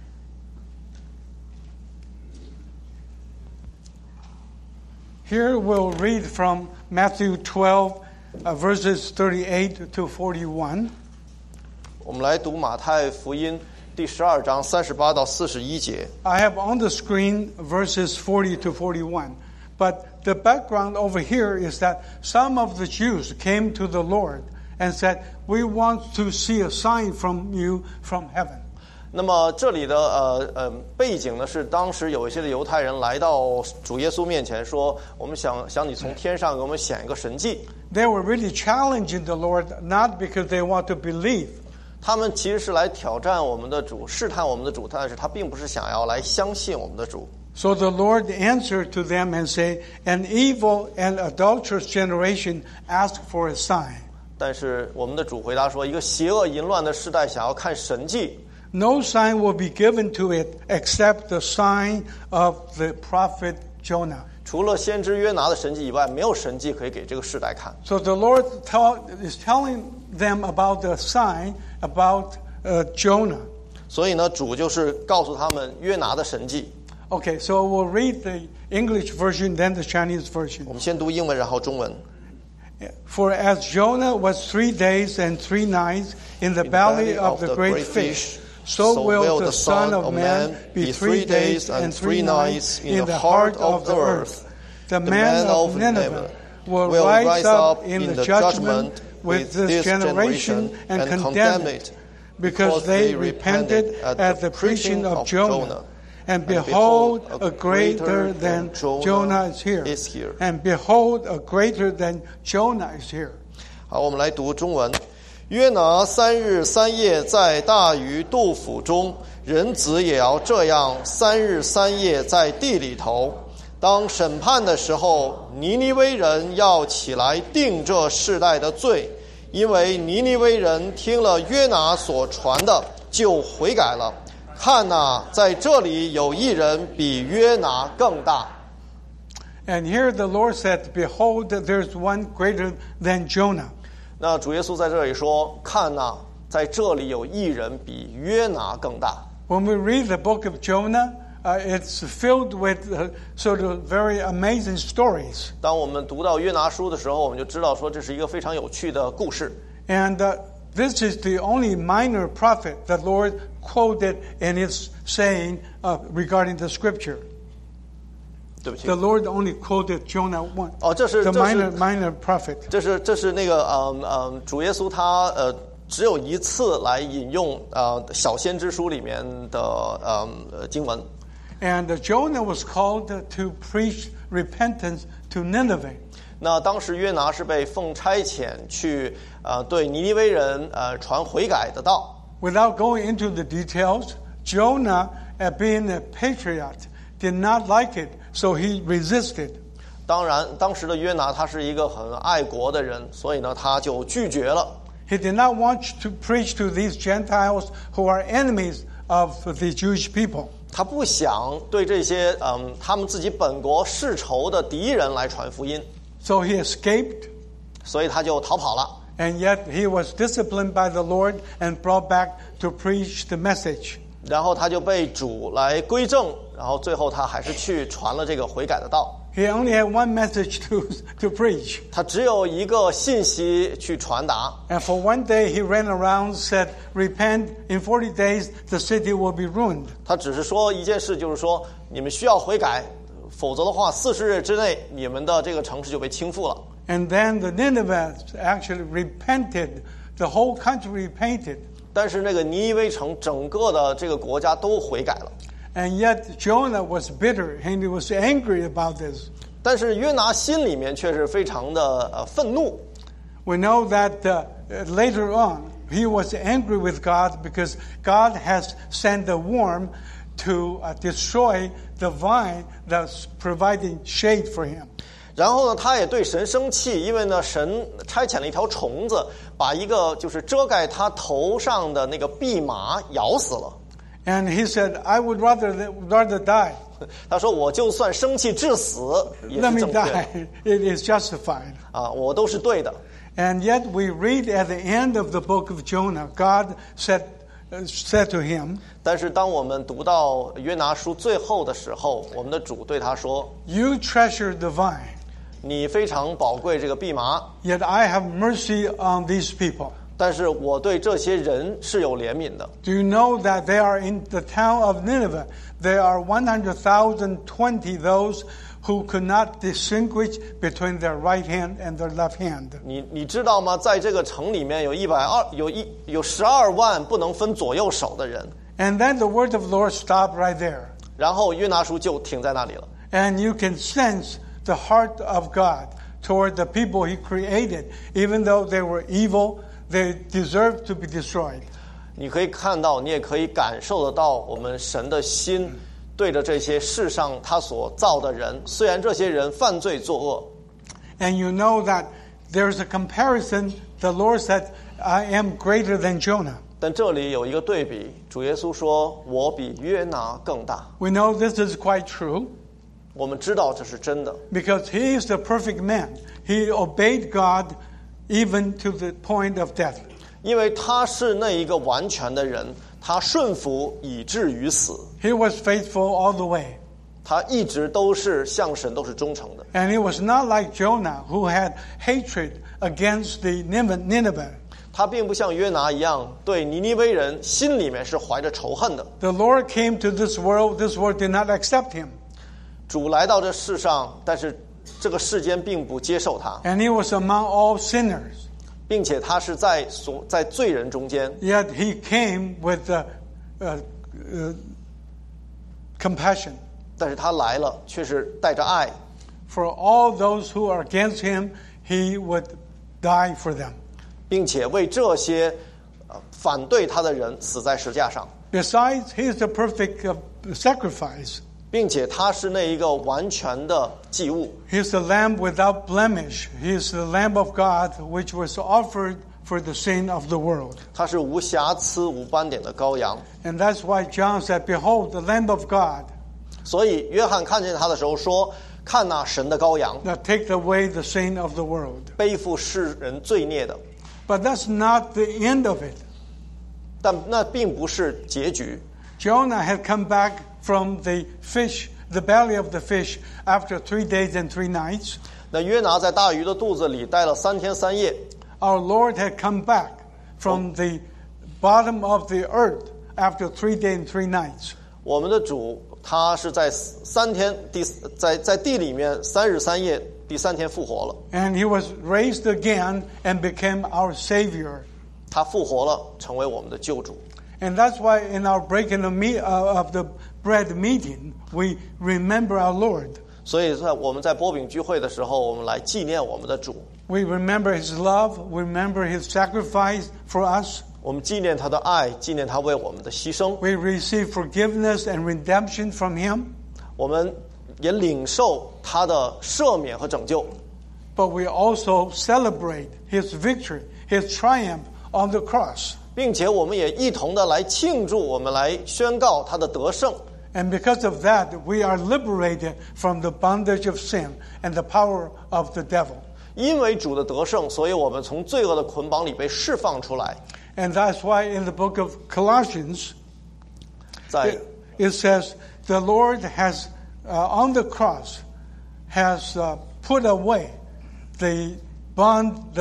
Here we'll read from Matthew 12, verses 38 to 41. 我们来读马太福音第12章38到41节。 I have on the screen verses 40 to 41. But the background over here is that some of the Jews came to the Lord and said, we want to see a sign from you from heaven. 那么这里的背景呢，是当时有一些的犹太人来到主耶稣面前说，我们想你从天上给我们显一个神迹。 They were really challenging the Lord, not because they want to believe. 他们其实是来挑战我们的主，试探我们的主，但是他并不是想要来相信我们的主。 So the Lord answered to them and said, an evil and adulterous generation asked for a sign. 但是我们的主回答说，一个邪恶淫乱的世代想要看神迹。 No sign will be given to it except the sign of the prophet Jonah. 除了先知约拿的神迹以外，没有神迹可以给这个世代看。 So the Lord is telling them about the sign about Jonah. 所以呢，主就是告诉他们约拿的神迹。 Okay, so we'll read the English version, then the Chinese version. 我们先读英文，然后中文。 For as Jonah was 3 days and 3 nights in the belly of the great fish, so will the Son of Man be 3 days and 3 nights in the heart of the earth. The man of Nineveh will rise up in the judgment with this generation and condemn it, because they repented at the preaching of Jonah. And behold, a greater than Jonah is here. And behold, a greater than Jonah is here. 好，我们来读中文。 约拿3日3夜在大鱼肚腹中，人子也要这样3日3夜在地里头。当审判的时候，尼尼微人要起来定这世代的罪，因为尼尼微人听了约拿所传的，就悔改了。看哪，在这里有一人比约拿更大。 And here the Lord said, Behold, there's one greater than Jonah. 那主耶稣在这里说，看哪，在这里有一人比约拿更大。 When we read the book of Jonah, it's filled with sort of very amazing stories. 当我们读到约拿书的时候，我们就知道说这是一个非常有趣的故事。 And this is the only minor prophet that Lord quoted in his saying regarding the scripture. 对不起 The Lord only quoted Jonah one. 哦，这是 The minor prophet. 这是那个主耶稣他只有一次来引用小先知书里面的经文。 And Jonah was called to preach repentance to Nineveh. 那当时约拿是被奉差遣去对尼尼微人传悔改的道。 Without going into the details, Jonah, being a patriot, did not like it, so he resisted. 当然，当时的约拿他是一个很爱国的人，所以呢他就拒绝了。 He did not want to preach to these Gentiles who are enemies of the Jewish people. 他不想对这些他们自己本国世仇的敌人来传福音， So he escaped, 所以他就逃跑了。 and yet he was disciplined by the Lord and brought back to preach the message. 然后他就被主来归正，然后最后他还是去传了这个悔改的道。 He only had one message to preach. 他只有一个信息去传达。 And for one day he ran around, said, Repent, in 40 days the city will be ruined. 他只是说一件事，就是说你们需要悔改，否则的话40日之内你们的这个城市就被倾覆了。 And then the Ninevites actually repented. The whole country repented. 但是那个尼尼微城整个的这个国家都悔改了。 And yet Jonah was bitter and he was angry about this. 但是约拿心里面却是非常的愤怒。 We know that later on he was angry with God because God has sent a worm to destroy the vine that's providing shade for him. 然后呢，他也对神生气，因为呢，神差遣了一条虫子，把一个就是遮盖他头上的那个蓖麻咬死了。 And he said, I would rather die. 他说：“我就算生气致死也 Let 是 me 正确的 die. It is justified. 啊，我都是对的。” And yet we read at the end of the book of Jonah, God said to him, 但是当我们读到约拿书最后的时候，我们的主对他说 You treasure the vine, 你非常宝贵这个蓖麻， yet I have mercy on these people. 但是我对这些人是有怜悯的。 Do you know that they are in the town of Nineveh? There are 100,020 those who could not distinguish between their right hand and their left hand. 你知道吗？在这个城里面有12万不能分左右手的人。 And then the word of the Lord stopped right there. 然后约拿书就停在那里了。 And you can sense the heart of God toward the people he created. Even though they were evil, they deserved to be destroyed. 你可以看到，你也可以感受得到，我们神的心对着这些世上他所造的人，虽然这些人犯罪作恶， And you know that there's a comparison. The Lord said, I am greater than Jonah. 但这里有一个对比，主耶稣说：“我比约拿更大。 We know this is quite true ” 我们知道这是真的， because he is the perfect man. He obeyed God even to the point of death. 因为他是那一个完全的人，他顺服以至于死， He was faithful all the way. 他一直都是向神都是忠诚的。 And he was not like Jonah, who had hatred against the Nineveh. 他并不像约拿一样对尼尼微人心里面是怀着仇恨的。 The Lord came to this world did not accept him. 主来到这世上，但是这个世间并不接受他， And he was among all sinners. 并且他是在罪人中间， Yet he came with compassion 但是他来了却是带着爱， for all those who are against him. He would die for them. 并且为这些反对他的人死在石架上。 Besides, he is the perfect sacrifice. 并且他是那一个完全的祭物， He is the lamb without blemish. He is the lamb of God which was offered for the sin of the world. 他是无瑕疵无斑点的羔羊。 And that's why John said, Behold, the Lamb of God 所以约翰看见他的时候说，看那神的羔羊， that taketh away the sin of the world. 背负世人罪孽的。 But that's not the end of it. 但那并不是结局。 Jonah had come back from the fish, the belly of the fish, after 3 days and 3 nights. 那约拿在大鱼的肚子里待了3天3夜， Our Lord had come back from the bottom of the earth after 3 days and 3 nights. 我们的主他是在3天在地里面3日3夜，第3天复活了。 And he was raised again and became our Savior. 他复活了，成为我们的救主。 And that's why in our breaking of the bread meeting, we remember our Lord. 所以我们在擘饼聚会的时候，我们来纪念我们的主。 We remember His love. We remember His sacrifice for us. 我们纪念他的爱，纪念他为我们的牺牲。 We receive forgiveness and redemption from Him. 我们也领受他的赦免和拯救。 But we also celebrate His victory, His triumph on the cross. 并且我们也一同的来庆祝，我们来宣告他的得胜。 And because of that, we are liberated from the bondage of sin and the power of the devil. 因为主的得胜，所以我们从罪恶的捆绑里被释放出来。 And that's why in the book of Colossians, 在 it says, the Lord has, on the cross, has put away the bond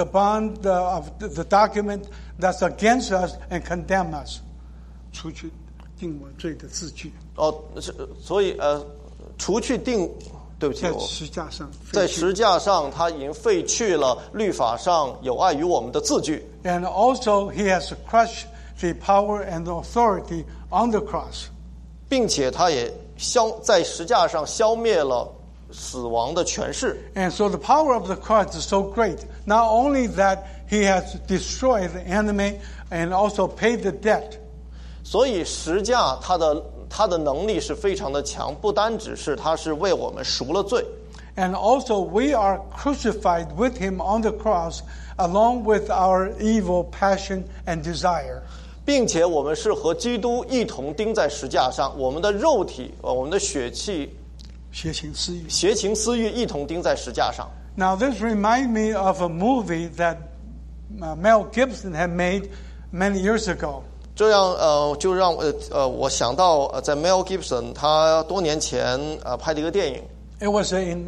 of the document that's against us and condemn us. 除去定我罪的字据， 所以除去定，对不起， 在石架上废去， 在石架上他已经废去了律法上有碍于我们的字据。 And also he has crushed the power and the authority on the cross. 并且他也在石架上消灭了死亡的权势。 And so the power of the cross is so great. Not only that he has destroyed the enemy and also paid the debt. 所以石架他的能力是非常的强，不单只是他是为我们赎了罪， And also we are crucified with him on the cross along with our evil passion and desire. 并且我们是和基督一同钉在石架上，我们的肉体我们的血气邪情私欲。 邪情私欲一同钉在石架上。 Now this reminds me of a movie that Mel Gibson had made many years ago. 这样就让我想到在 Mel Gibson 他多年前拍的一个电影， It was in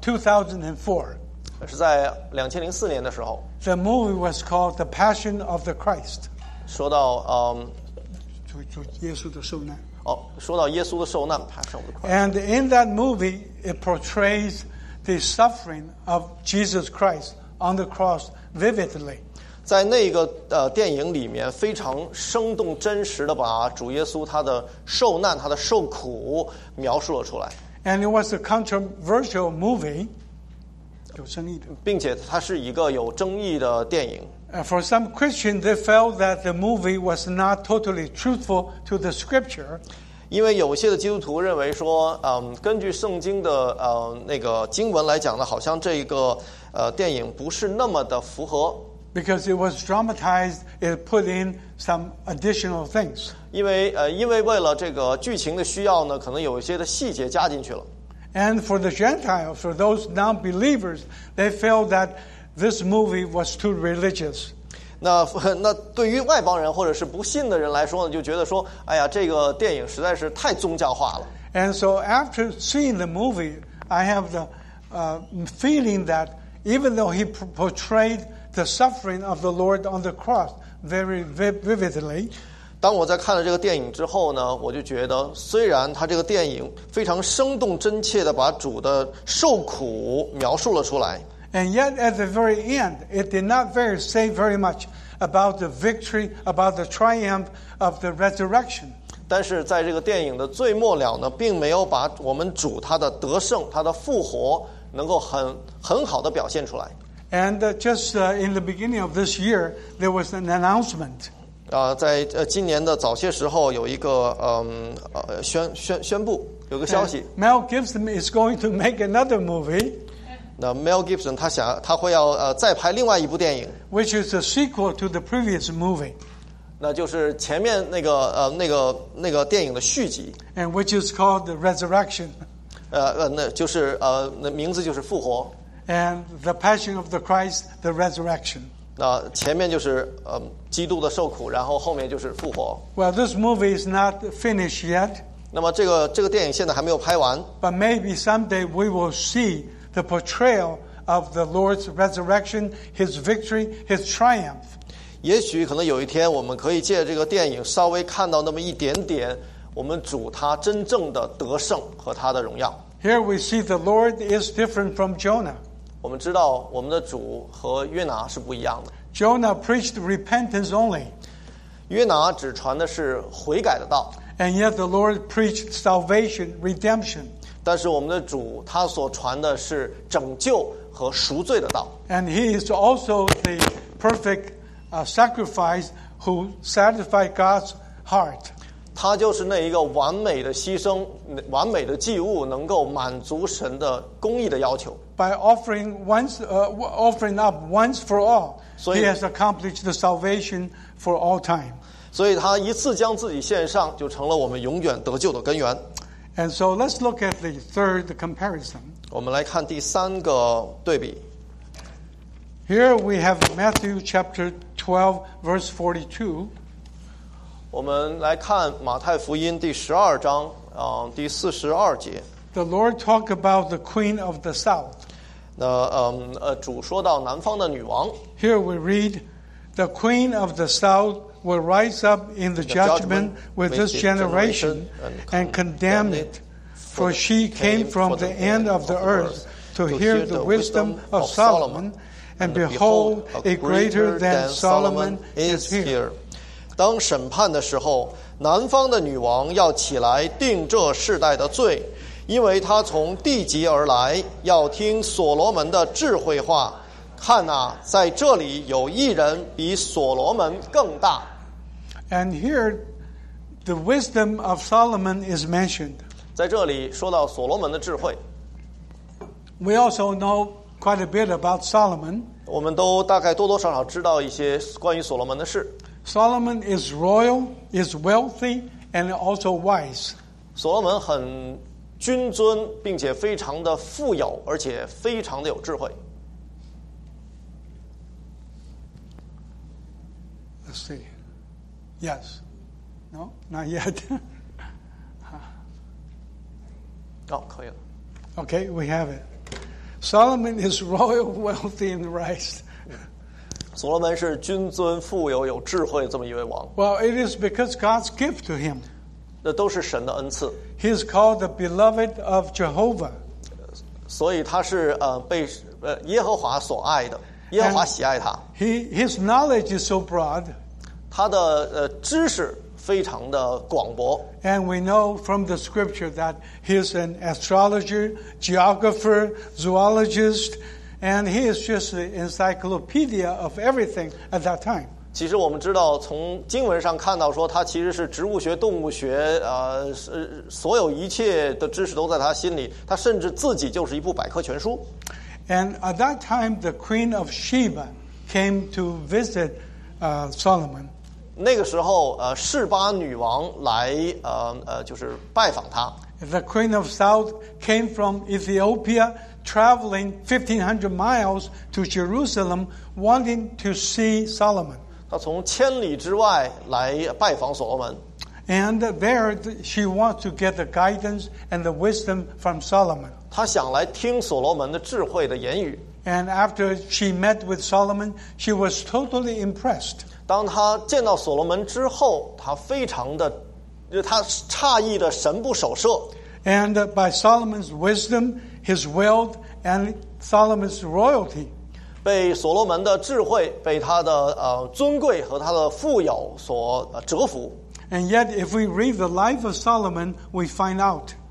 2004. 是在2004年的时候。 The movie was called The Passion of the Christ. 说到主耶稣的受难。 说到耶稣的受难 Passion of the Christ。 And in that movie, it portrays the suffering of Jesus Christ on the cross vividly. 在那个电影里面，非常生动真实的把主耶稣他的受难、他的受苦描述了出来。 And it was a controversial movie. 有争议的。 并且它是一个有争议的电影。 For some Christians, they felt that the movie was not totally truthful to the Scripture. 因为有些的基督徒认为说，根据圣经的那个经文来讲呢，好像这个电影不是那么的符合。 Because it was dramatized, it put in some additional things. 因为为了这个剧情的需要呢，可能有一些的细节加进去了。 And for the Gentiles, for those non-believers, they felt that this movie was too religious. 那对于外邦人或者是不信的人来说呢，就觉得说，哎呀，这个电影实在是太宗教化了。 And so after seeing the movie, I have the feeling that even though he portrayed the suffering of the Lord on the cross very vividly, 当我在看了这个电影之后呢，我就觉得，虽然他这个电影非常生动真切的把主的受苦描述了出来， and yet at the very end, it did not say very much about the victory, about the triumph of the resurrection. 但是在这个电影的最末了呢，并没有把我们主他的得胜、他的复活能够很好的表现出来。 And just in the beginning of this year, there was an announcement. 在今年的早些时候，有一个宣布，有个消息。 Mel Gibson is going to make another movie. 那 Mel Gibson 他会要再拍另外一部电影 ，which is a sequel to the previous movie. 那就是前面那个电影的续集。 And which is called The Resurrection. 那就是那名字就是复活。 And The Passion of the Christ, The Resurrection. 那前面就是基督的受苦，然后后面就是复活。 Well, this movie is not finished yet. 那么这个电影现在还没有拍完。 But maybe someday we will see the portrayal of the Lord's resurrection, His victory, His triumph. 也许可能有一天，我们可以借这个电影稍微看到那么一点点，我们主他真正的得胜和他的荣耀。 Here we see the Lord is different from Jonah. 我们知道我们的主和约拿是不一样的。 Jonah preached repentance only. 约拿只传的是悔改的道。 And yet the Lord preached salvation, redemption. 但是我们的主他所传的是拯救和赎罪的道。 And He is also the perfect sacrifice who satisfied God's heart. 他就是那一个完美的牺牲，完美的祭物，能够满足神的公义的要求。 By offering up once for all, He has accomplished the salvation for all time. 所以他一次将自己献上，就成了我们永远得救的根源。 And so let's look at the third comparison. 我们来看第三个对比。 Here we have Matthew chapter 12, verse 42. 我们来看马太福音第12章第42节。 The Lord talked about the queen of the south. 那主说到南方的女王。 Here we read, the queen of the south will rise up in the judgment with this generation and condemn it, for she came from the end of the earth to hear the wisdom of Solomon, and behold, a greater than Solomon is here. 当审判的时候，南方的女王要起来定这世代的罪，因为她从地极而来，要听所罗门的智慧话。看啊，在这里有一人比所罗门更大。 And here, the wisdom of Solomon is mentioned. 在这里说到所罗门的智慧。 We also know quite a bit about Solomon. 我们都大概多多少少知道一些关于所罗门的事。 Solomon is royal, is wealthy, and also wise. 所罗门很君尊，并且非常的富有，而且非常的有智慧。 Let's see. Yes. No, not yet. 可以了。 Okay, we have it. Solomon is royal, wealthy, and wise. 所罗门是君尊、富有、有智慧这么一位王。 Well, it is because God's gift to him. 那都是神的恩赐。 He is called the beloved of Jehovah. 所以他是被耶和华所爱的，耶和华喜爱他。 His knowledge is so broad. 他的知识非常的广博。 And we know from the scripture that he is an astrologer, geographer, zoologist, and he is just the encyclopedia of everything at that time. 其实我们知道，从经文上看到说，他其实是植物学、动物学，所有一切的知识都在他心里。他甚至自己就是一部百科全书。 And at that time, the Queen of Sheba came to visit Solomon. 那个时候，示巴女王来，就是拜访他。 The Queen of South came from Ethiopia, traveling 1,500 miles to Jerusalem, wanting to see Solomon. 他从千里之外来拜访所罗门。 And there she wants to get the guidance and the wisdom from Solomon. 他想来听所罗门的智慧的言语。 And after she met with Solomon, she was totally impressed. 当他见到所罗门之后，他非常的，他诧异的神不守舍。 And by Solomon's wisdom, his wealth, and Solomon's royalty, 被所罗门的智慧，被他的尊贵和他的富有所折服。 And yet, if we read the life of Solomon, we find out.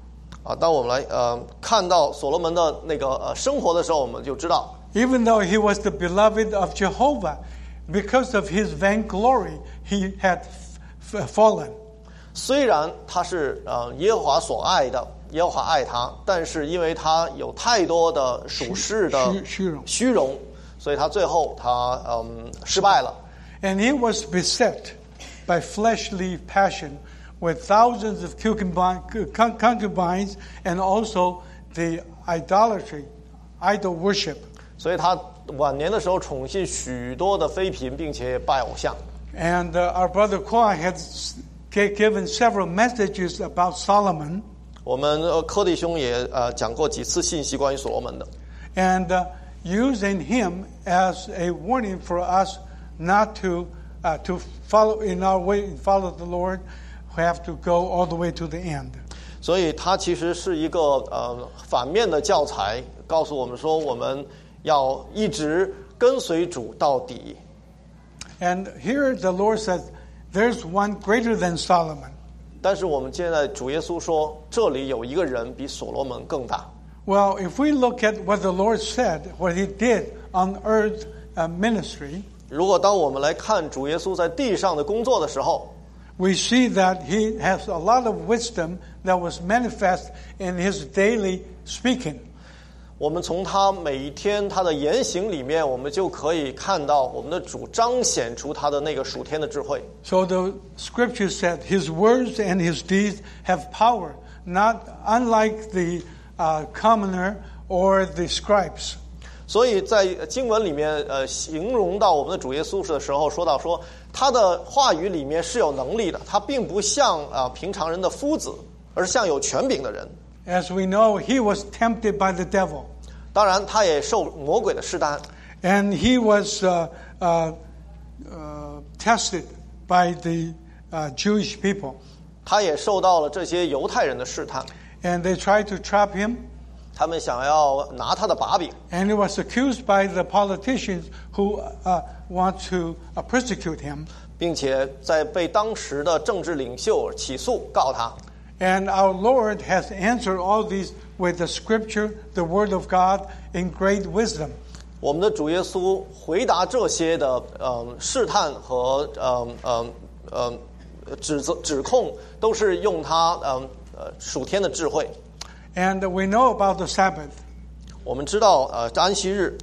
当我们来看到所罗门的那个生活的时候，我们就知道 Even though he was the beloved of Jehovah, because of his vainglory, he had fallen. 虽然他是耶和华所爱的，耶和华爱他，但是因为他有太多的属世的虚荣，所以他最后他失败了。 And he was beset by fleshly passion with thousands of concubines and also the idolatry, idol worship. 所以他晚年的时候宠信许多的妃嫔，并且拜偶像。 And our brother Kwai had given several messages about Solomon. 我们柯弟兄也讲过几次信息关于所罗门的。 And using him as a warning for us not to follow in our way, follow the Lord, we have to go all the way to the end. 所以他其实是一个反面的教材，告诉我们说我们要一直跟随主到底。 And here the Lord says, there's one greater than Solomon. 但是我们现在主耶稣说，这里有一个人比所罗门更大。 Well, if we look at what the Lord said, what he did on earth ministry, 如果当我们来看主耶稣在地上的工作的时候， we see that he has a lot of wisdom that was manifest in his daily speaking. 我们从他每一天他的言行里面，我们就可以看到我们的主彰显出他的那个属天的智慧。 So the scripture said, his words and his deeds have power, not unlike the commoner or the scribes. 所以在经文里面形容到我们的主耶稣的时候，说到说他的话语里面是有能力的，他并不像平常人的夫子，而是像有权柄的人。 As we know, he was tempted by the devil. 当然他也受魔鬼的试探。 And he was tested by the Jewish people. 他也受到了这些犹太人的试探。 And they tried to trap him. 他们想要拿他的把柄。 And he was accused by the politicians who want to persecute him. 并且在被当时的政治领袖起诉告他。 And our Lord has answered all these with the scripture, the word of God, in great wisdom. 我们的主耶稣回答这些的试探和指控，都是用他属天的智慧。 And we know about the Sabbath. 我们知道安息日。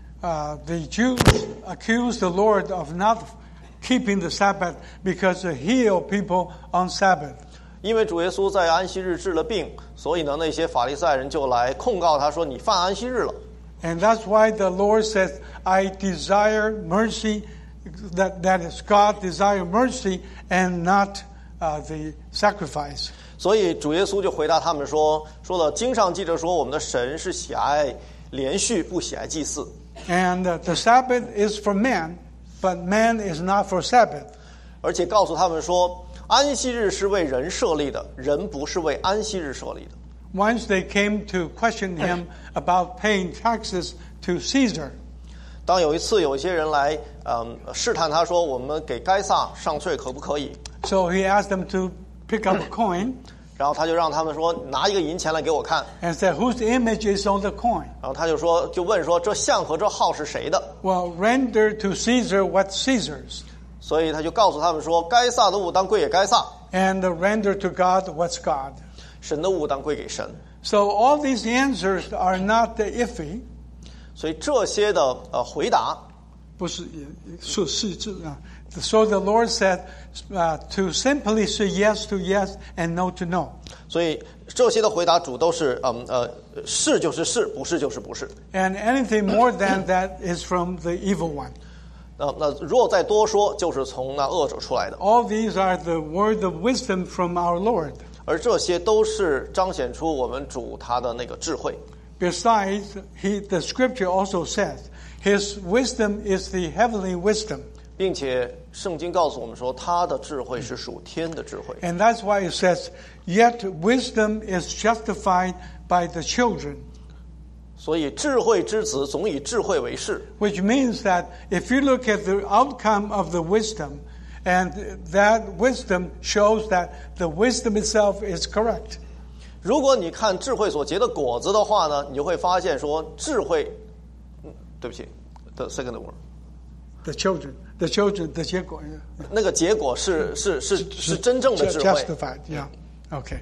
The Jews accused the Lord of not keeping the Sabbath because he healed people on Sabbath. 因为主耶稣在安息日治了病，所以呢，那些法利赛人就来控告他说：“你犯安息日了。” And that's why the Lord says, "I desire mercy." That is, God desire mercy and not the sacrifice. 所以主耶稣就回答他们说了，经上记着说，我们的神是喜爱连续，不喜爱祭祀。 And the Sabbath is for man, but man is not for Sabbath. 而且告诉他们说，安息日是为人设立的，人不是为安息日设立的。 Once they came to question him about paying taxes to Caesar. 当有一次有一些人来试探他说，我们给该撒上税可不可以？ So he asked them to pick up a coin. 然后他就让他们说拿一个银钱来给我看。 And said, whose image is on the coin? 然后他就问说，这像和这号是谁的？ Well, render to Caesar what's Caesar's. 所以他就告诉他们说，该撒的物当归给该撒， And render to God what's God. 神的物当归给神。 So all these answers are not iffy. 所以这些的回答， 不是是So the Lord said to simply say yes to yes and no to no. 所以这些的回答主都是是就是是，不是就是不是。 And anything more than that is from the evil one. 那如果再多说，就是从那恶者出来的。 All these are the word of wisdom from our Lord. 而这些都是彰显出我们主他的那个智慧。 Besides, the scripture also says, his wisdom is the heavenly wisdom. 并且圣经告诉我们说，他的智慧是属天的智慧。 And that's why it says, yet wisdom is justified by the children. 所以智慧之子总以智慧为是。 Which means that if you look at the outcome of the wisdom, and that wisdom shows that the wisdom itself is correct. 如果你看智慧所结的果子的话呢，你就会发现说智慧，对不起 ，the second word， The children, 的结果。 那个结果是真正的智慧。 Justified, yeah. Okay.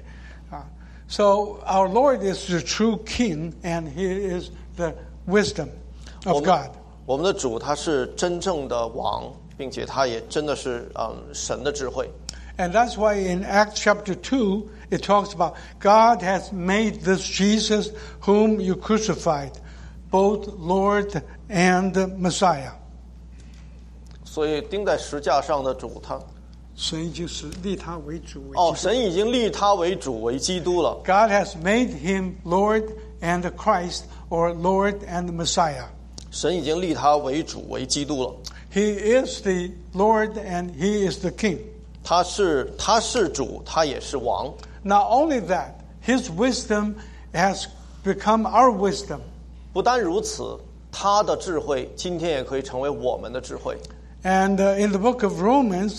So our Lord is the true King, and He is the wisdom of God. 我们的主他是真正的王，并且他也真的是神的智慧。 And that's why in Acts chapter 2, it talks about God has made this Jesus whom you crucified, both Lord and Messiah. 所以钉在石架上的主他， 神已经立他为主为基督。 神已经立他为主为基督了。 God has made him Lord and Christ, or Lord and Messiah. 神已经立他为主为基督了。 He is the Lord and He is the King. 他是主，他也是王。 Not only that, His wisdom has become our wisdom. 不单如此，他的智慧今天也可以成为我们的智慧。 And in the book of Romans,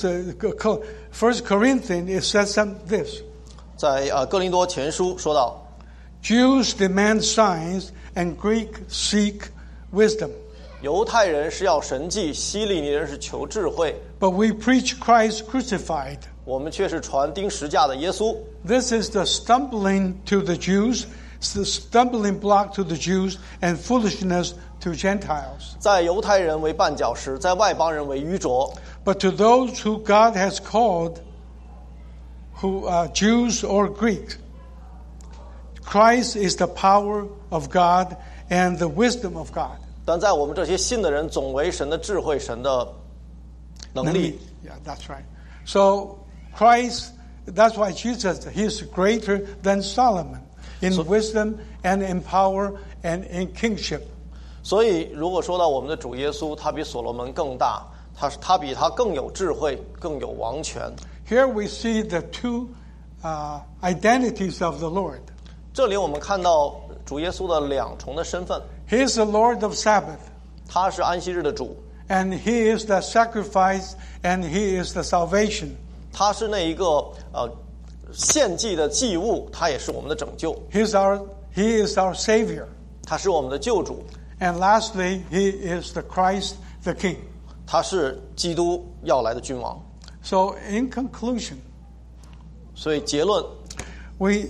1 Corinthians, it says this. 在哥林多前书说到 Jews demand signs and Greek seek wisdom. 犹太人是要神迹，希利尼人是求智慧。 But we preach Christ crucified. 我们却是传钉十架的耶稣。 This is the stumbling to the Jews, the stumbling block to the Jews, and foolishness to Gentiles. 在犹太人为绊脚石，在外邦人为愚拙。 But to those who God has called, who are Jews or Greeks, Christ is the power of God and the wisdom of God. 但在我们这些信的人，总为神的智慧、神的能力。 Yeah, that's right. So Christ, that's why Jesus, He's greater than Solomon in wisdom and in power and in kingship. 所以，如果说到我们的主耶稣，他比所罗门更大，他比他更有智慧，更有王权。 Here we see the two identities of the Lord. 这里我们看到主耶稣的两重的身份。 He is the Lord of Sabbath, 他是安息日的主， and He is the sacrifice, and He is the salvation. 他是那一个献祭的祭物，他也是我们的拯救。 He is our Savior. 他是我们的救主。 And lastly, He is the Christ, the King. 他是基督要来的君王。 So in conclusion, 所以结论， we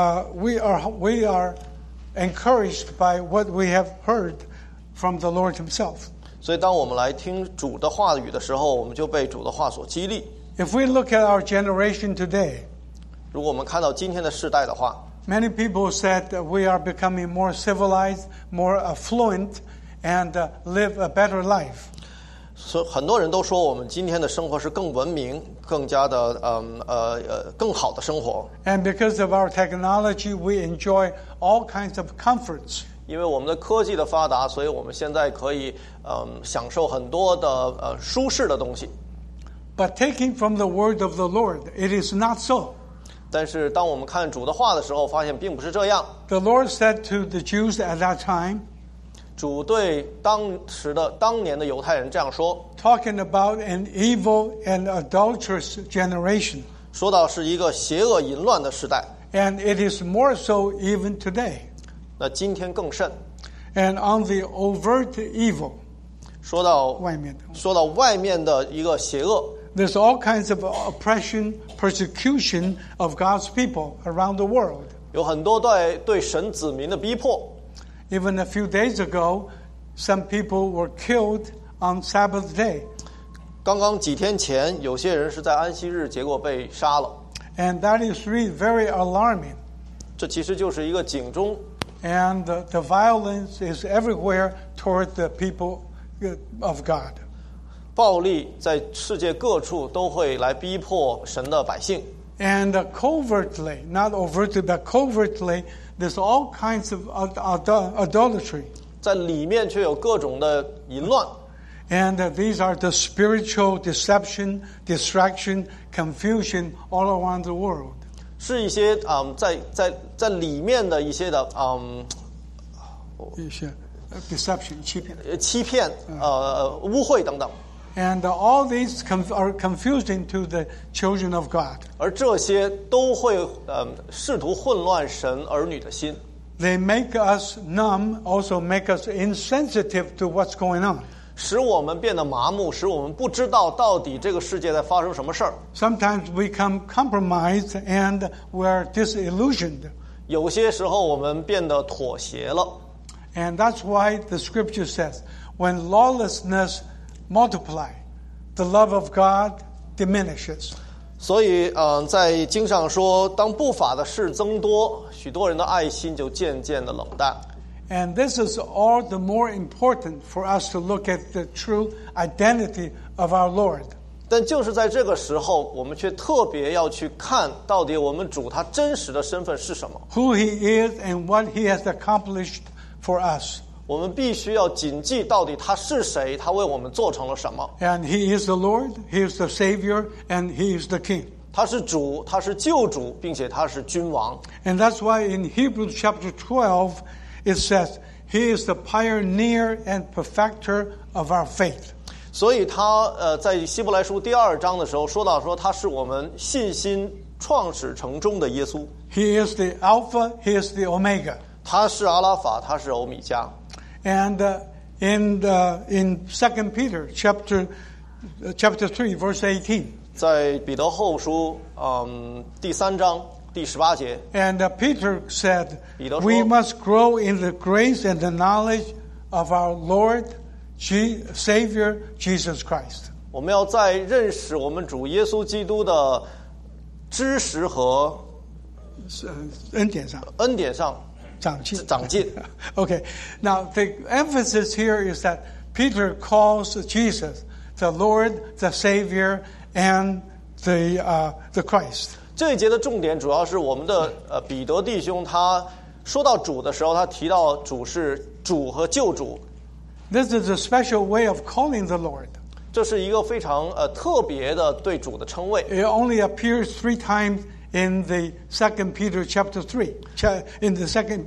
are encouraged by what we have heard from the Lord Himself. 所以当我们来听主的话语的时候，我们就被主的话所激励。 If we look at our generation today, 如果我们看到今天的世代的话， many people said that we are becoming more civilized, more affluent, and live a better life. 所以很多人都说我们今天的生活是更文明、更加的更好的生活。 And because of our technology, we enjoy all kinds of comforts. 因为我们的科技的发达，所以我们现在可以享受很多的舒适的东西。 But taking from the word of the Lord, it is not so. 但是当我们看主的话的时候，发现并不是这样。 The Lord said to the Jews at that time, 主对当年的犹太人这样说， talking about an evil and adulterous generation. 说到是一个邪恶淫乱的时代。 And it is more so even today. 那今天更甚。 And on the overt evil, 说到外面的一个邪恶。 There's all kinds of oppression, persecution of God's people around the world. 有很多对神子民的逼迫。 Even a few days ago, some people were killed on Sabbath day. 刚刚几天前，有些人是在安息日，结果被杀了。 And that is really very alarming. 这其实就是一个警钟。 And the violence is everywhere toward the people of God. 暴力在世界各处都会来逼迫神的百姓。 And covertly, not overtly, but covertly, there's all kinds of idolatry. 在里面却有各种的淫乱。 And these are the spiritual deception, distraction, confusion all around the world. 是一些在里面的一些的 deception, 欺骗。 污秽等等。 And all these are confusing to the children of God. 而这些都会试图混乱神儿女的心。 They make us numb, also make us insensitive to what's going on. 使我们变得麻木，使我们不知道到底这个世界在发生什么事儿。 Sometimes we become compromised and we're disillusioned. 有些时候我们变得妥协了。 And that's why the scripture says, when lawlessness multiplies, the love of God diminishes. 所以在经上说，当不法的事增多，许多人的爱心就渐渐的冷淡。 And this is all the more important for us to look at the true identity of our Lord. 但就是在这个时候，我们却特别要去看到底我们主他真实的身份是什么。 Who He is and what He has accomplished for us. 我们必须要谨记到底他是谁，他为我们做成了什么。 And He is the Lord, He is the Savior, and He is the King. 他是主，他是救主，并且他是君王。 And that's why in Hebrews chapter 12, it says, He is the pioneer and perfecter of our faith. 所以他在希伯来书第2章的时候说到说他是我们信心创始成终的耶稣。 He is the Alpha, He is the Omega. 他是阿拉法，他是欧米迦。 And in 2 Peter chapter 3, verse 18. 在彼得后书第3章第18节。 And Peter said, 彼得说 we must grow in the grace and the knowledge of our Lord, Savior, Jesus Christ. 我们要在认识我们主耶稣基督的知识和恩典上长进。Okay. Now the emphasis here is that Peter calls Jesus the Lord, the Savior, and the Christ. 这一节的重点主要是我们的彼得弟兄，他说到主的时候，他提到主是主和救主。 This is a special way of calling the Lord. 这是一个非常特别的对主的称谓。 It only appears 3 times in the 2 Peter chapter 3. In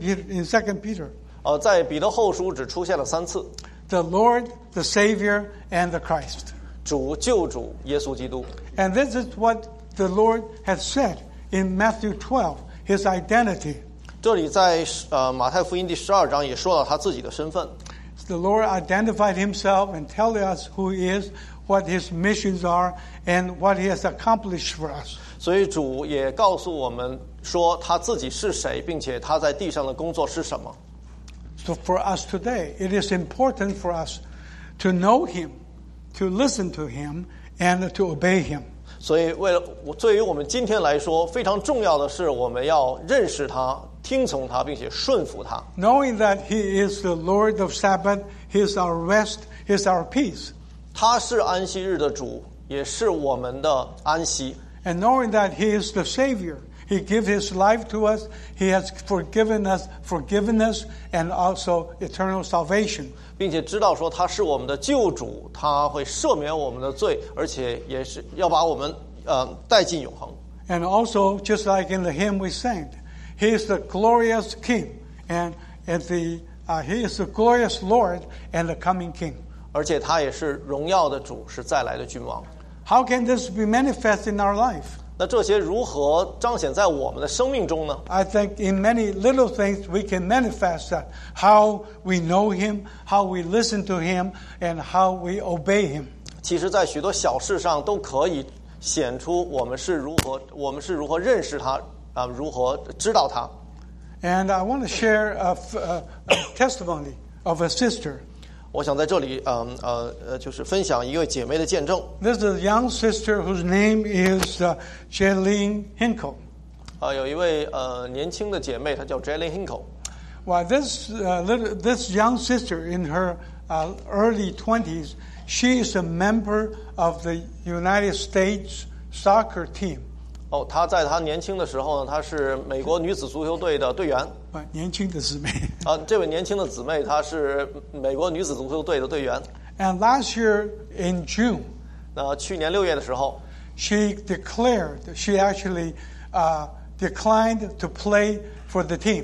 2 Peter. 在彼得后书只出现了3次。 The Lord, the Savior, and the Christ. 主、救主、耶稣基督。 And this is what the Lord has said in Matthew 12, His identity. 这里在马太福音第12章也说到他自己的身份。 The Lord identified Himself and tell us who He is, what His missions are, and what He has accomplished for us. 所以主也告诉我们说他自己是谁，并且他在地上的工作是什么。 So for us today, it is important for us to know Him, to listen to Him, and to obey Him. 所以对于我们今天来说，非常重要的是我们要认识他，听从他，并且顺服他。 Knowing that He is the Lord of Sabbath, He is our rest, He is our peace. 他是安息日的主，也是我们的安息。 And knowing that He is the Savior, He gives His life to us, He has forgiven us forgiveness and also eternal salvation. 并且知道说他是我们的救主，他会赦免我们的罪，而且也是要把我们带进永恒。 And also, just like in the hymn we sang, He is the glorious King, and He is the glorious Lord and the coming King. 而且他也是荣耀的主，是再来的君王。 How can this be manifest in our life? 那这些如何彰显在我们的生命中呢？ I think in many little things we can manifest that. How we know Him, how we listen to Him, and how we obey Him. 其实在许多小事上都可以显出我们是如何认识他如何知道他。 And I want to share a testimony of a sister. 我想在这里就是分享一位姐妹的见证。 This is a young sister whose name is Jaylene Hinkle. 有一位年轻的姐妹，她叫 Jaylene Hinkle。 Well, this young sister in her early 20s, she is a member of the United States soccer team. 她在她年轻的时候呢，她是美国女子足球队的队员。 年轻的姊妹。 这位年轻的姊妹，她是美国女子足球队的队员。 And last year in June, 去年6月的时候 she declared she actually declined to play for the team.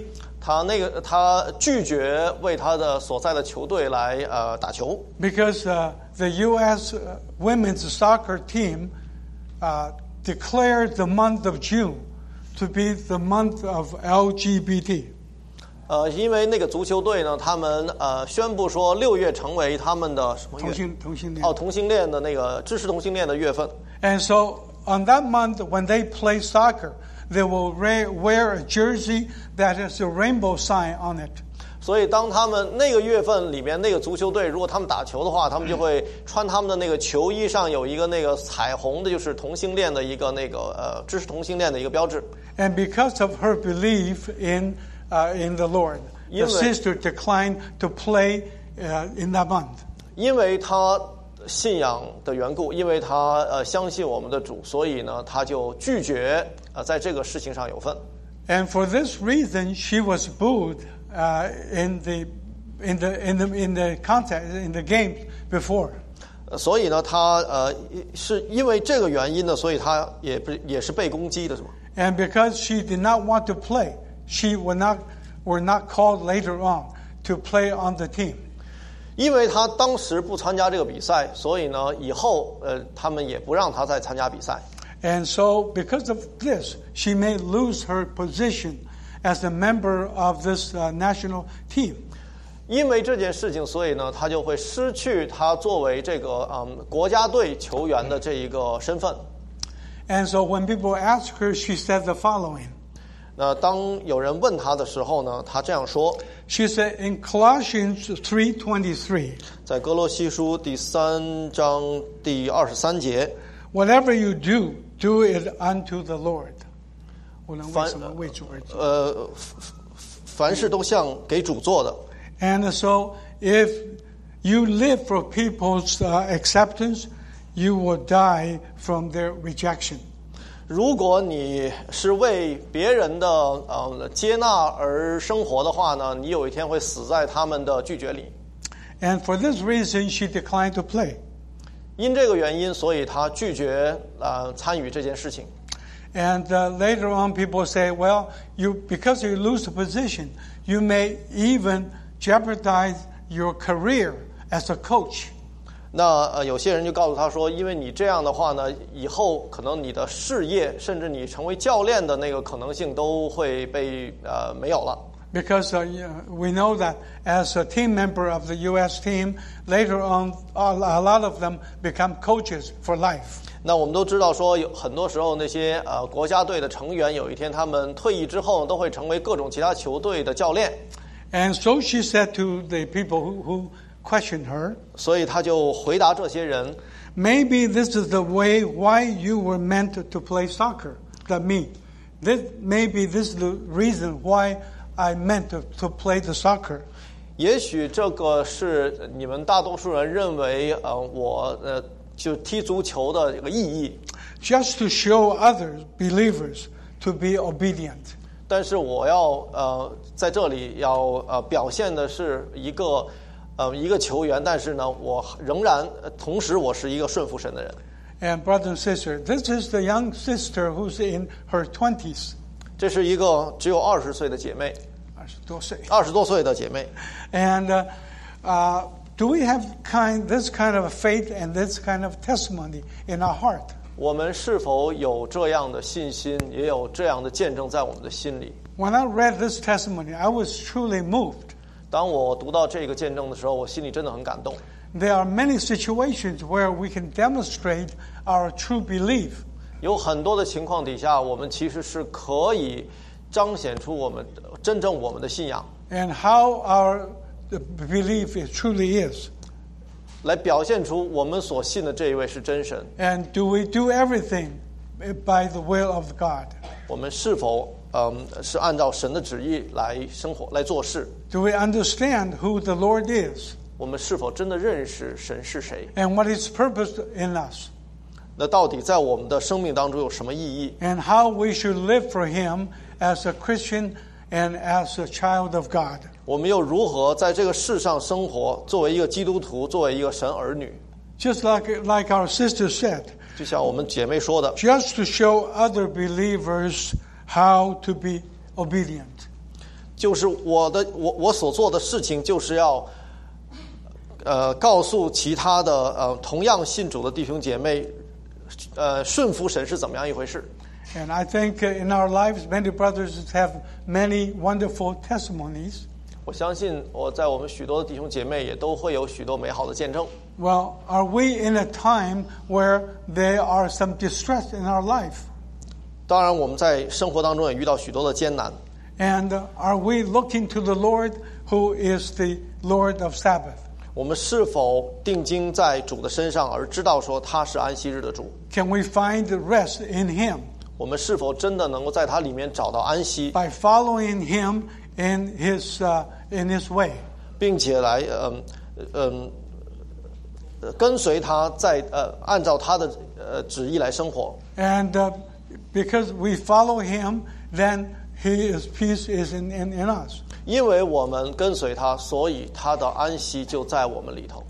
他拒绝为他的所在的球队来打球。 Because the U.S. women's soccer team declared the month of June to be the month of LGBT. 因为那个足球队呢，他们宣布说6月成为他们的什么月？ 同性恋。 同性恋的那个支持同性恋的月份。 And so on that month, when they play soccer, they will wear a jersey that has a rainbow sign on it. 所以当他们那个月份里面那个足球队，如果他们打球的话，他们就会穿他们的那个球衣上有一个那个彩虹的，就是同性恋的一个那个支持同性恋的一个标志。 And because of her belief in the Lord, the sister declined to play in that month. 因为他信仰的缘故，因为他相信我们的主，所以呢，他就拒绝在这个事情上有份。 And for this reason, she was booed in the contest in the game before. 所以呢，他是因为这个原因呢，所以他也是被攻击的，是吗？ And because she did not want to play, she were not called later on to play on the team. 因为他当时不参加这个比赛，所以呢，以后他们也不让他再参加比赛。 And so, because of this, she may lose her position as a member of this national team. 因为这件事情，所以呢，他就会失去他作为这个国家队球员的这一个身份。 And so, when people ask her, she said the following. 那当有人问他的时候呢，他这样说。 She said in Colossians 3:23. 在哥罗西书第3章第23节。 Whatever you do, do it unto the Lord. 我能为什么为主而做？ 凡事都像给主做的。 And so, if you live for people's acceptance, you will die from their rejection. 如果你是为别人的接纳而生活的话呢，你有一天会死在他们的拒绝里。 And for this reason, she declined to play. 因这个原因，所以他拒绝参与这件事情。 And later on, people say, "Well, because you lose the position, you may even jeopardize your career as a coach." 那有些人就告诉他说，因为你这样的话呢，以后可能你的事业，甚至你成为教练的那个可能性都会被没有了。 Because we know that as a team member of the U.S. team, later on, a lot of them become coaches for life. 那我们都知道说，有很多时候那些国家队的成员，有一天他们退役之后，都会成为各种其他球队的教练。 And so she said to the people who questioned her, 所以他就回答这些人 "Maybe this is the way why you were meant to play soccer. Maybe this is the reason why I meant to play the soccer." 也许这个是你们大多数人认为我就踢足球的这个意义。 Just to show other believers to be obedient. 但是我要在这里要表现的是一个球员，但是呢，我仍然同时我是一个顺服神的人。 And brother and sister, this is the young sister who's in her 20s. 这是一个只有20岁的姐妹，20多岁的姐妹。 And do we have this kind of faith and this kind of testimony in our heart? 我们是否有这样的信心，也有这样的见证在我们的心里？ When I read this testimony, I was truly moved. 当我读到这个见证的时候，我心里真的很感动。 There are many situations where we can demonstrate our true belief. 有很多的情况底下，我们其实是可以彰显出我们真正我们的信仰。 And how our belief truly is. 来表现出我们所信的这一位是真神。 And do we do everything by the will of God? 我们是否是按照神的旨意来生活来做事？ Do we understand who the Lord is? 我们是否真的认识神是谁？ And what His purpose in us? 那到底在我们的生命当中有什么意义？ And how we should live for Him as a Christian and as a child of God? 我们又如何在这个世上生活？作为一个基督徒，作为一个神儿女， Just like our sister said, 就像我们姐妹说的， just to show other believers how to be obedient. 就是我所做的事情，就是要告诉其他的同样信主的弟兄姐妹，顺服神是怎么样一回事。 And I think in our lives, many brothers have many wonderful testimonies. 我相信在我们许多的弟兄姐妹也都会有许多美好的见证。 Well, are we in a time where there are some distress in our life? 当然，我们在生活当中也遇到许多的艰难。 And are we looking to the Lord who is the Lord of Sabbath? 我们是否定睛在主的身上，而知道说他是安息日的主？ Can we find rest in Him? 我们是否真的能够在他里面找到安息？ By following Him in His way. 并且来跟随他，在按照他的旨意来生活。 And because we follow Him, then His peace is in us. 因为我们跟随他，所以他的安息就在我们里头。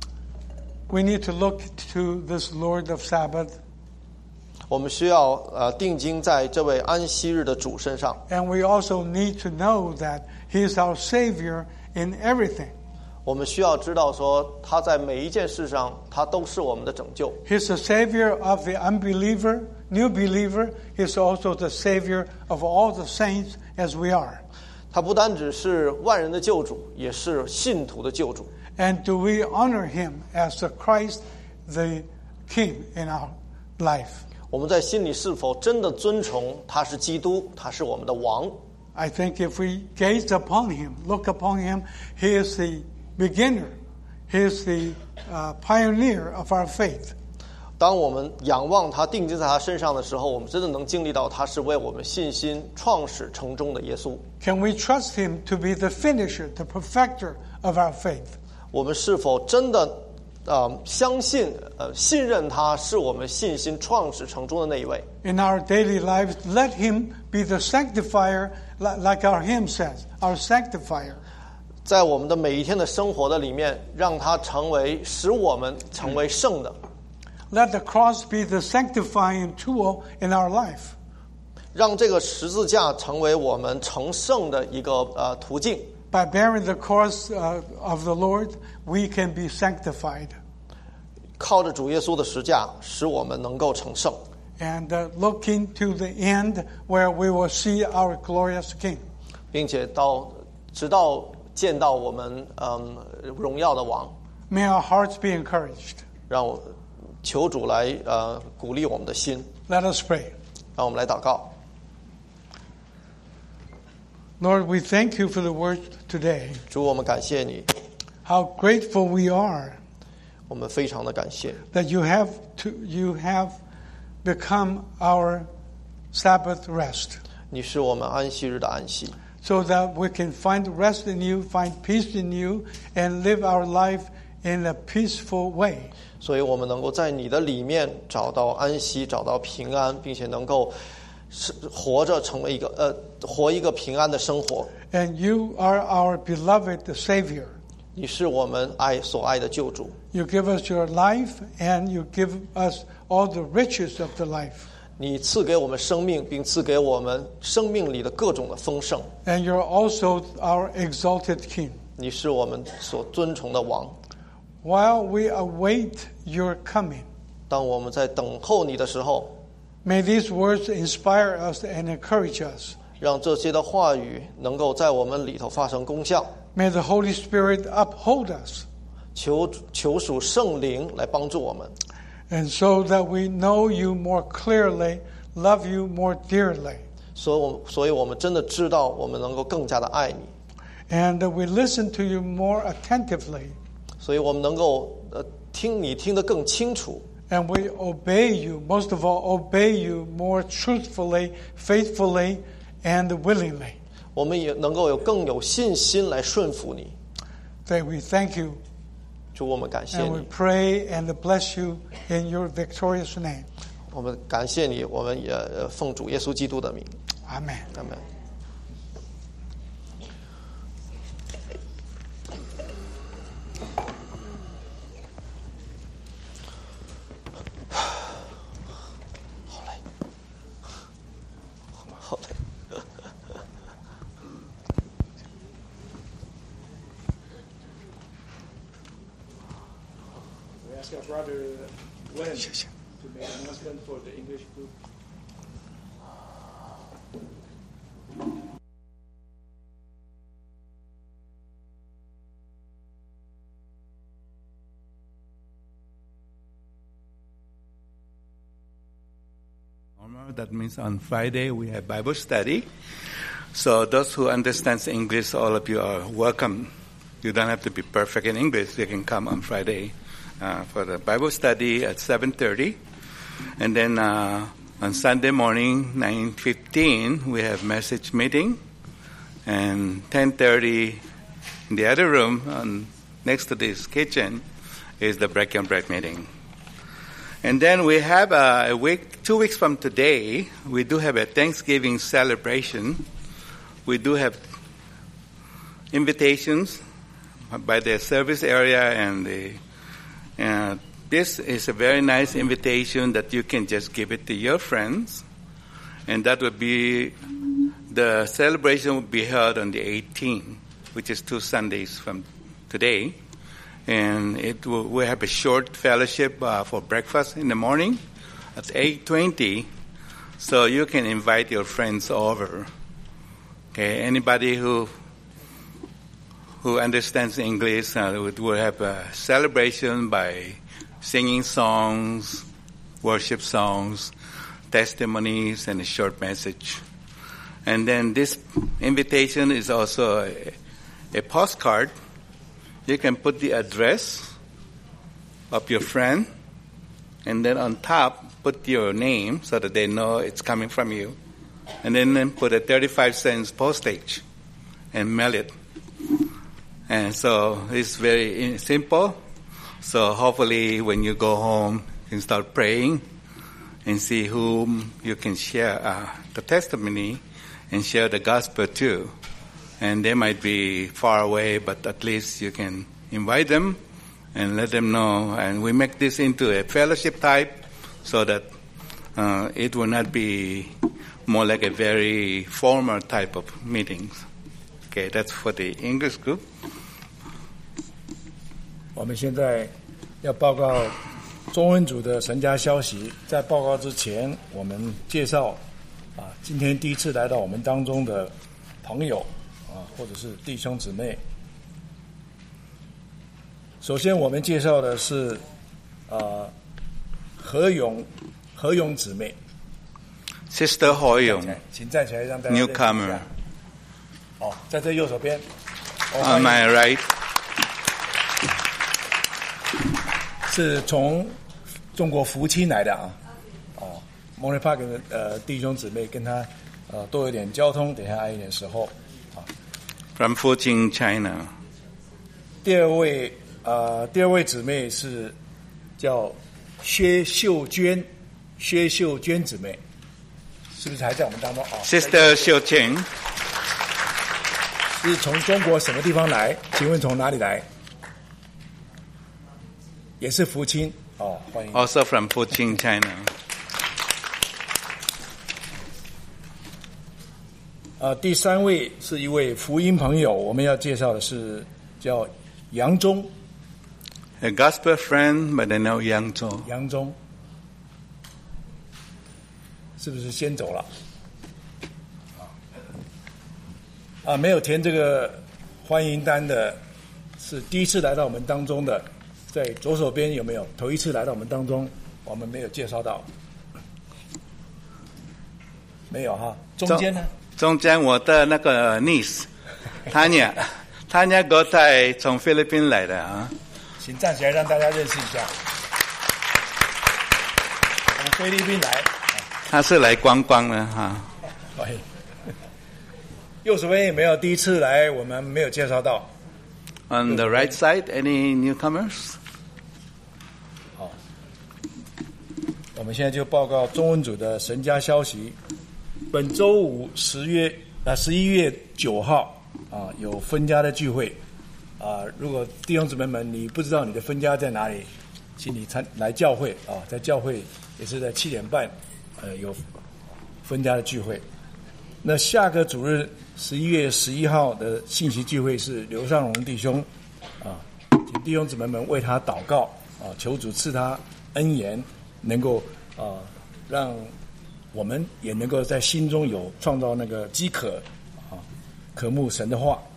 We need to look to this Lord of Sabbath. 我们需要定睛在这位安息日的主身上。 And we also need to know that He is our Savior in everything. 我们需要知道说，他在每一件事上，他都是我们的拯救。 He's the Savior of the unbeliever, new believer. He's also the Savior of all the saints as we are. 他不单只是万人的救主，也是信徒的救主。 And do we honor Him as the Christ, the King in our life? 我们在心里是否真的尊崇他是基督，他是我们的王？ I think if we gaze upon Him, look upon Him, He is the beginner. He is the pioneer of our faith. 当我们仰望他、定睛在他身上的时候，我们真的能经历到他是为我们信心创始成终的耶稣。 Can we trust Him to be the finisher, the perfecter of our faith? 我们是否真的相信信任他是我们信心创始成终的那一位？ In our daily lives, let Him be the sanctifier, like our hymn says, our sanctifier. 在我们的每一天的生活的里面，让他使我们成为圣的。 Let the cross be the sanctifying tool in our life. 让这个十字架成为我们成圣的一个途径。 By bearing the cross of the Lord, we can be sanctified. 靠着主耶稣的十架，使我们能够成圣。 And looking to the end where we will see our glorious King. 并且直到见到我们荣耀的王。 May our hearts be encouraged. 让我求主来鼓励我们的心。 Let us pray. 让我们来祷告。 Lord, we thank you for the word today. 主，我们感谢你， How grateful we are 我们非常的感谢， that you have become our Sabbath rest, 你是我们安息日的安息， so that we can find rest in you, find peace in you, and live our life in a peaceful way. 所以我们能够在你的里面找到安息，找到平安，并且能够活着成为活一个平安的生活。 And you are our beloved Savior. 你是我们所爱的救主， You give us your life, and you give us all the riches of the life. 你赐给我们生命，并赐给我们生命里的各种的丰盛。 And you're also our exalted King. 你是我们所尊崇的王。 While we await your coming, 当我们在等候你的时候， may these words inspire us and encourage us. 让这些的话语能够在我们里头发生功效。 May the Holy Spirit uphold us, 求属圣灵来帮助我们， and so that we know you more clearly, love you more dearly, 所以我们真的知道我们能够更加的爱你， and that we listen to you more attentively, 所以我们能够听你听得更清楚， and we obey you, most of all, obey you more truthfully, faithfully, and willingly. 我们也能够更有信心来顺服你。 That we thank you, 主，我们感谢 and we 你， pray and bless you in your victorious name. 我们感谢你，我们也奉主耶稣基督的名， Amen. 阿们。好嘞。 ask our brother Wen to make an announcement for the English group. That means on Friday we have Bible study. So those who understand English, all of you are welcome. You don't have to be perfect in English. You can come on Friday for the Bible study at 7:30. And then on Sunday morning, 9:15, we have message meeting. And 10:30 in the other room next to this kitchen is the break and bread meeting. And then we have 2 weeks from today, we do have a Thanksgiving celebration. We do have invitations by the service area, and this is a very nice invitation that you can just give it to your friends. And that would be, the celebration will be held on the 18th, which is 2 Sundays from today. And we have a short fellowship for breakfast in the morning at 8:20, so you can invite your friends over. Okay, anybody who understands English will have a celebration by singing songs, worship songs, testimonies, and a short message. And then this invitation is also a postcard. You can put the address of your friend, and then on top, put your name so that they know it's coming from you. And then put a 35 cents postage and mail it. And so it's very simple. So hopefully when you go home, you can start praying and see whom you can share the testimony and share the gospel to. And they might be far away, but at least you can invite them and let them know. And we make this into a fellowship type so that it will not be more like a very formal type of meetings. Okay, that's for the English group. 我们现在要报告中文组的神家消息。在报告之前，我们介绍今天第一次来到我们当中的朋友或者是弟兄姊妹。首先我们介绍的是何勇姊妹 Sister 何勇， 请站起来让大家认识一下。 Newcomer 在这右手边 on my right 是从中国福清来的Monterey Park 的弟兄姊妹跟他多有点交通，等一下还有一点时候 from Fujian, China. 第二位姊妹是叫薛秀娟姊妹，是不是还在我们当中 Sister Xiu Qing 是从中国什么地方来？请问从哪里来？也是福清欢迎。 Also from Fujian, China. 第三位是一位福音朋友，我们要介绍的是叫杨忠。 A gospel friend by the name Yang Zhou. 杨忠是不是先走了？没有填这个欢迎单的，是第一次来到我们当中的，在左手边有没有？头一次来到我们当中，我们没有介绍到，没有哈。中间呢？ 中间我的那个 niece Tanya 国泰从菲律宾来的请站起来让大家认识一下。从菲律宾来。 他是来观光的右手边有没有第一次来？我们没有介绍到。 On the right side, any newcomers? 好，我们现在就报告中文组的神家消息。本周五11月9号有分家的聚会如果弟兄姊妹们你不知道你的分家在哪里，请你来教会在教会也是在7点半有分家的聚会。那下个主日11月11号的信息聚会是刘尚荣弟兄请弟兄姊妹们为他祷告求主赐他恩言，能够让我们也能够在心中有创造那个饥渴渴慕神的话。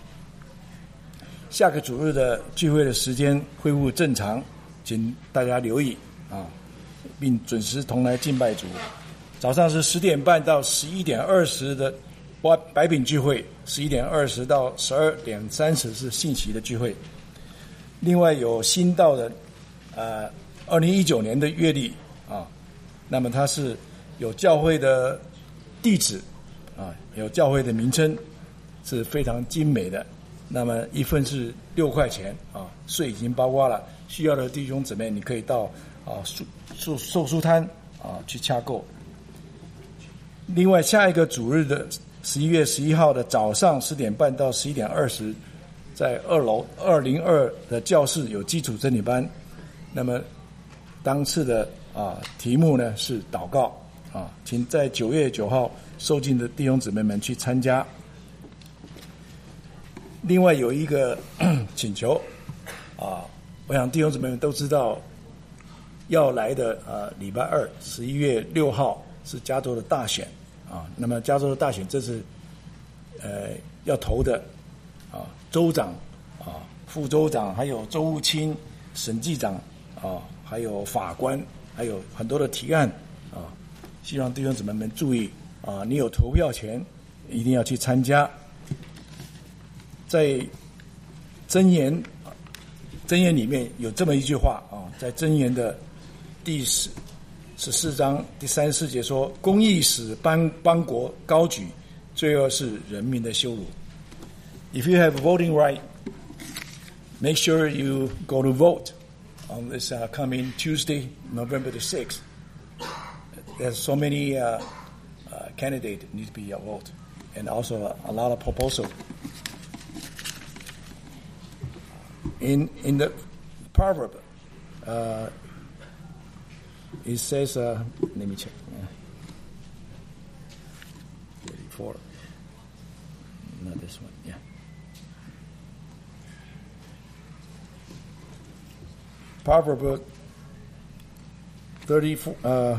下个主日的聚会的时间恢复正常，请大家留意并准时同来敬拜主。早上是10点半到11点20的白饼聚会，11点20到12点30是信息的聚会。另外有新到的2019年的月历那么它是有教会的地址有教会的名称，是非常精美的。那么一份是6块钱税已经包括了。需要的弟兄姊妹，你可以到售书摊去洽购。另外下一个主日的11月11号的早上10点半到11点20，在2楼202的教室有基础真理班。那么当次的题目呢是祷告请在9月9号受浸的弟兄姊妹们去参加。另外有一个请求我想弟兄姊妹们都知道，要来的礼拜二11月6号是加州的大选那么加州的大选这次要投的州长副州长，还有州务卿、审计长还有法官，还有很多的提案希望弟兄姊妹们注意你有投票权，一定要去参加。在箴言里面有这么一句话在箴言的第14章第34节说，公义使邦国高举，罪恶是人民的羞辱。 If you have voting right, make sure you go to vote on this coming Tuesday, November the 6th. There's so many candidates need to be voted, and also a lot of proposals. In the proverb, it says, let me check. 34. Not this one. Yeah. Proverb 34.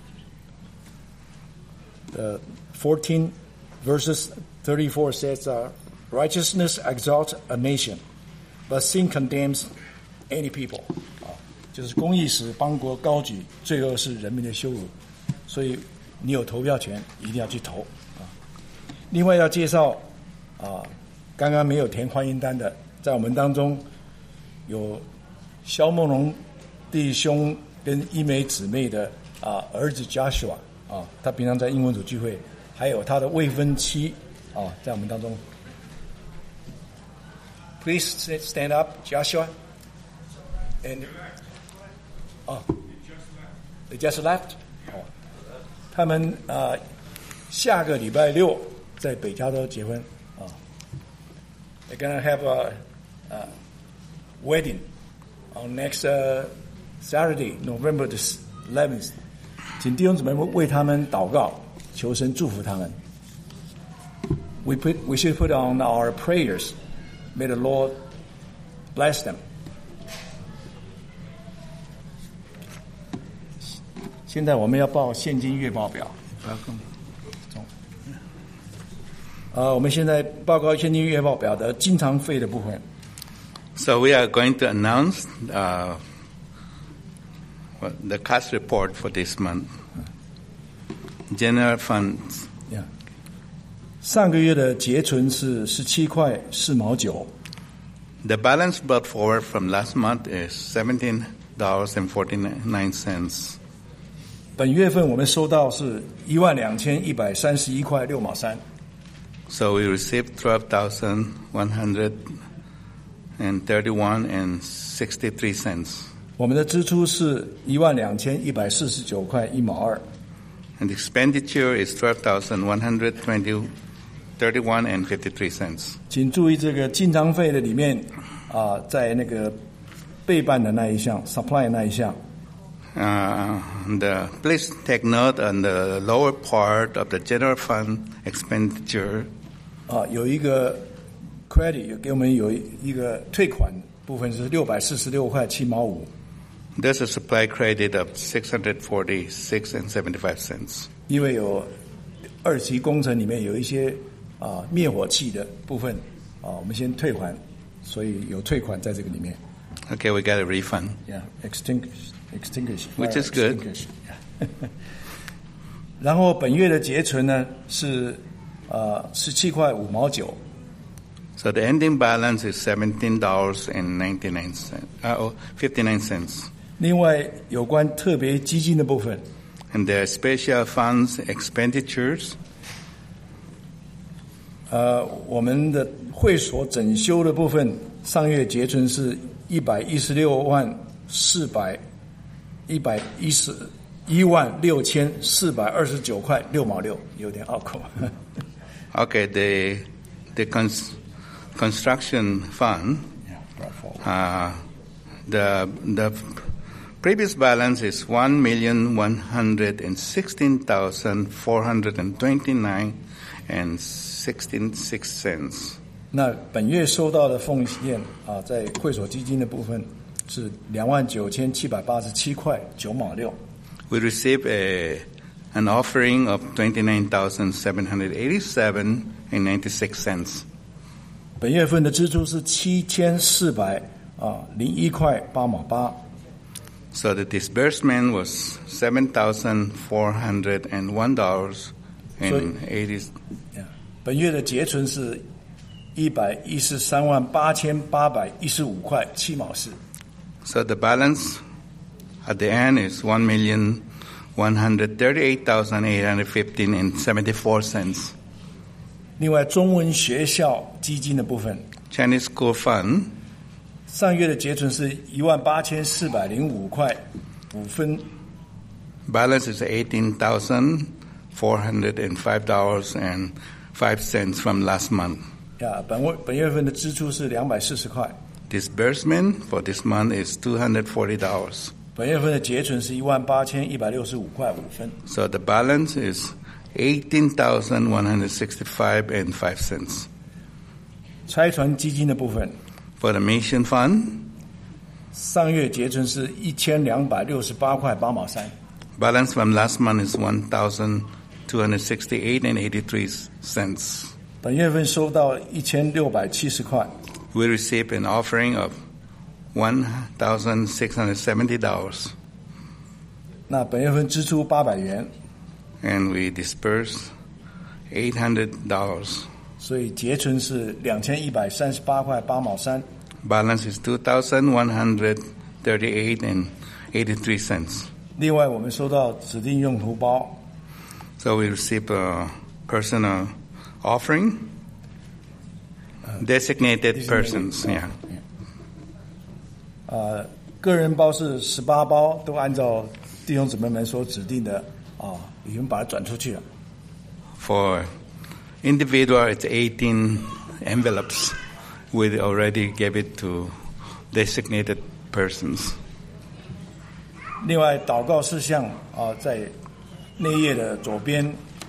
14 verses 34 says, righteousness exalts a nation, but sin condemns any people. 就是公义使邦国高举，罪恶是人民的羞辱。所以你有投票权，一定要去投另外要介绍刚刚没有填欢迎单的，在我们当中有肖梦龙弟兄跟一梅姊妹的儿子 Joshua 他平常在英文组聚会，还有他的未婚妻在我们当中。Please stand up, Joshua. And they just left. 他们下个礼拜6在北加州结婚They're gonna have a wedding on next Saturday, November the 11th. 请弟兄姊妹为他们祷告，求神祝福他们。We should put on our prayers. May the Lord bless them. 现在我们要报现金月报表。我们现在报告现金月报表的经常费的部分。 So we are going to announce the cash report for this month. General funds. Yeah. 上个月的结存是17块4毛9。 The balance brought forward from last month is $17.49. 本月份我们收到是12131块6毛3。 So we received $12,131.63. 我们的支出是12149块1毛2。 And the expenditure is $12,131.53. 请注意这个进账费的里面在那个备办的那一项 supply 那一项。 Please take note on the lower part of the general fund expenditure. 有一个 credit 给我们有一个退款部分是646块7毛5。 There's a supply credit of $646.75. 因为有二期工程里面有一些灭火器的部分我们先退还，所以有退款在这个里面。 Okay, we got a refund. Yeah, extinguish, Which is good. Yeah. 然後本月的結存呢是17塊5毛9。 So the ending balance is $17.59. 另外有關特別基金的部分 And there are special funds expenditures. 我們的會所整修的部分上月結存是1166400 116,429塊6毛6，有點拗口。 Okay, the construction fund, the previous balance is $1,116,429.66. 那本月收到的奉獻在會所基金的部分是29,787塊9毛6。 We received an offering of $29,787.96. 本月份的支出是7,401塊8毛8。 So the disbursement was $7,401.80. 本月的结存是1,138,815塊7毛4。 So the balance at the end is $1,138,815.74. 另外，中文學校基金的部分 Chinese School Fund 上月的结存是18,405塊5分。 Balance is $18,405.05 from last month. 本月份的支出是240塊。 Disbursement for this month is $240. 本月份的结存是18,165塊5分。 So the balance is $18,165.05. 差傳基金的部分 For the Mission Fund 上月结存是1,268塊8毛3。 Balance from last month is $1,268.83. 本月份收到1,670塊。 We received an offering of $1,670. 那本月份支出800元。 And we dispersed $800. 所以结存是2,138塊8毛3。 Balance is $2,138.83. 另外，我们收到指定用途包。 So we received a personal offering, designated persons. Yeah. 个人包是18包，都按照弟兄姊妹们所指定的已经把它转出去了。 For individual, it's 18 envelopes. We already gave it to designated persons. 另外，祷告事项在内页的左边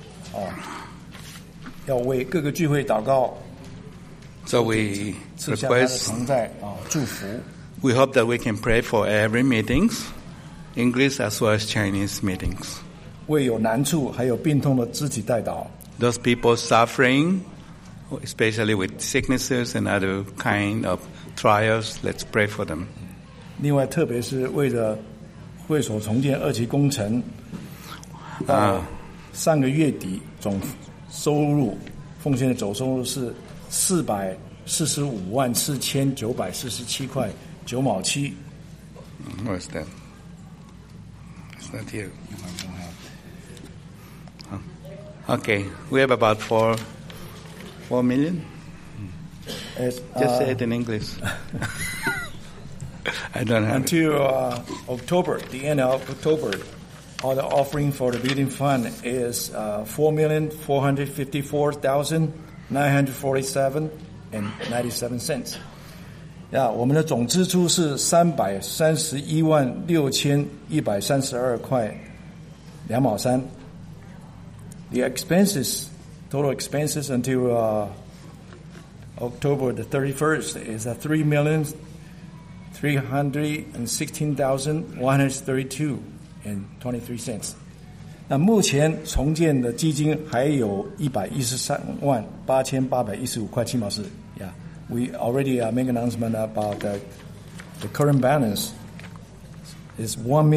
要为各个聚会祷告。 So we 赐下他的 request. 同在祝福。 We hope that we can pray for every meetings, English as well as Chinese meetings. 为有难处还有病痛的肢体代祷。 Those people suffering, especially with sicknesses and other kind of trials, let's pray for them. 另外，特别是为了会所重建2期工程，上个月底总收入奉献的总收入是445,4,947塊9毛7。 Where's that? It's not here. Okay, we have about 4 million. Just say it in English. I don't have Until October, the end of October, all the offering for the building fund is $4,454,947.97. 我们的总支出是331,6,132塊2毛3。The expenses, total expenses until October the 31st is $3,331,947.97. 316,132.23 那目前重建的基金还有113,815.75块7毛4。Yeah, we already make an announcement about the current balance is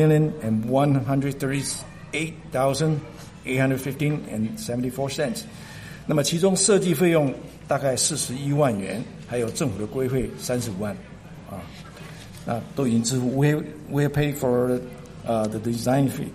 1,138,815.74 cents。那么其中设计费用大概41万元，还有政府的规费35万啊，那都已经支付。We pay for the design fee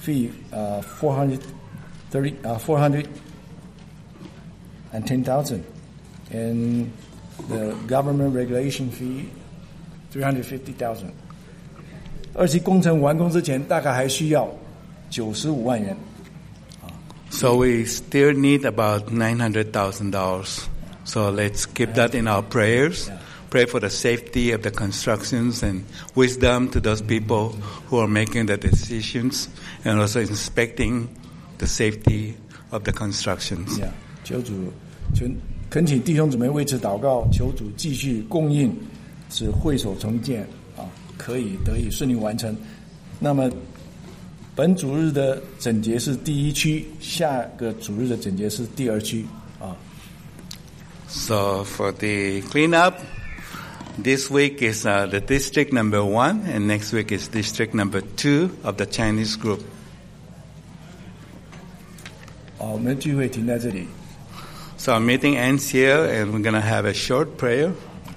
410,000 and the government regulation fee 350,000。二期工程完工之前，大概还需要95万元。 So we still need about $900,000. So let's keep that in our prayers. Pray for the safety of the constructions and wisdom to those people who are making the decisions and also inspecting the safety of the constructions. 求主恳请弟兄姊妹为此祷告，求主继续供应，使会所重建可以得以顺利完成。那么本主日的整洁是第一区，下个主日的整洁是第二区啊。 So for the cleanup, this week is the district number 1, and next week is district number 2 of the Chinese group. 我们的聚会停在这里。 So our meeting ends here, and we're going to have a short prayer.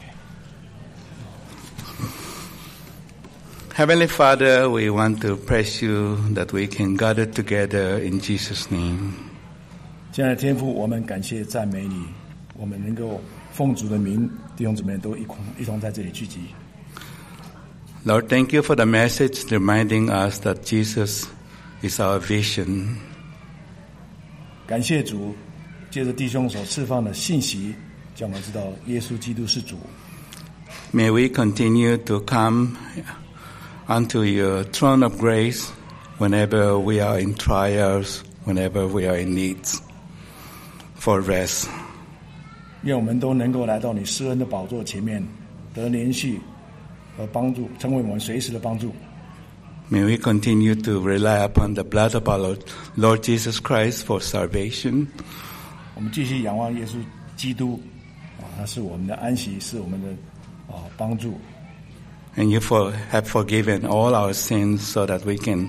Heavenly Father, we want to praise you that we can gather together in Jesus' name. 亲爱的天父，我们感谢赞美你，我们能够奉主的名，弟兄姊妹都一同在这里聚集。 Lord, thank you for the message reminding us that Jesus is our vision. 感谢主，借着弟兄所释放的信息，叫我们知道耶稣基督是主。 May we continue to come unto your throne of grace whenever we are in trials, whenever we are in needs for rest. 愿我们都能够来到你施恩的宝座前面，得连续和帮助，成为我们随时的帮助。 May we continue to rely upon the blood of our Lord Jesus Christ for salvation. 我们继续仰望耶稣基督，他是我们的安息，是我们的帮助。 And you have forgiven all our sins so that we can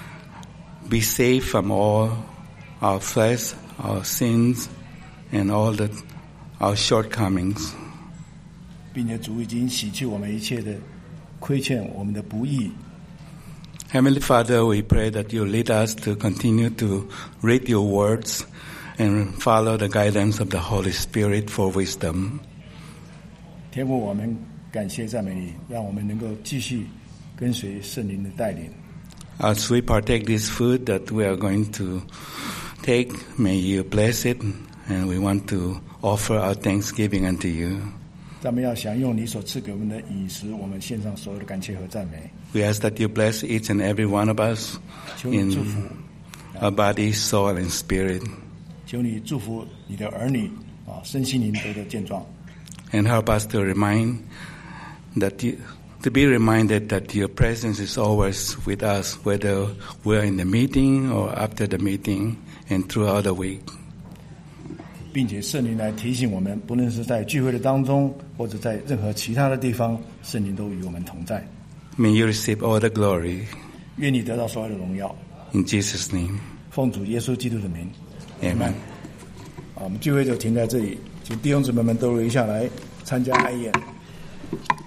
be safe from all our flesh, our sins, and all our shortcomings. 并且主已经洗去我们一切的亏欠，我们的不义。 Heavenly Father, we pray that you lead us to continue to read your words and follow the guidance of the Holy Spirit for wisdom. 天父，我们感谢赞美你，让我们能够继续跟随圣灵的带领。 As we partake this food that we are going to take, may you bless it, and we want to offer our thanksgiving unto you. 咱们要享用你所赐给我们的饮食，我们献上所有的感谢和赞美。 We ask that you bless each and every one of us 求你祝福 our body, soul, and spirit. 求你祝福你的儿女身心灵得健壮。 And help us to be reminded that your presence is always with us, whether we're in the meeting or after the meeting and throughout the week. 并且圣灵来提醒我们，不论是在聚会的当中，或者在任何其他的地方，圣灵都与我们同在。 May you receive all the glory. 愿你得到所有的荣耀。 In Jesus' name. 奉主耶稣基督的名。 Amen. 我们聚会就停在这里，请弟兄姊妹们都留下来参加爱宴。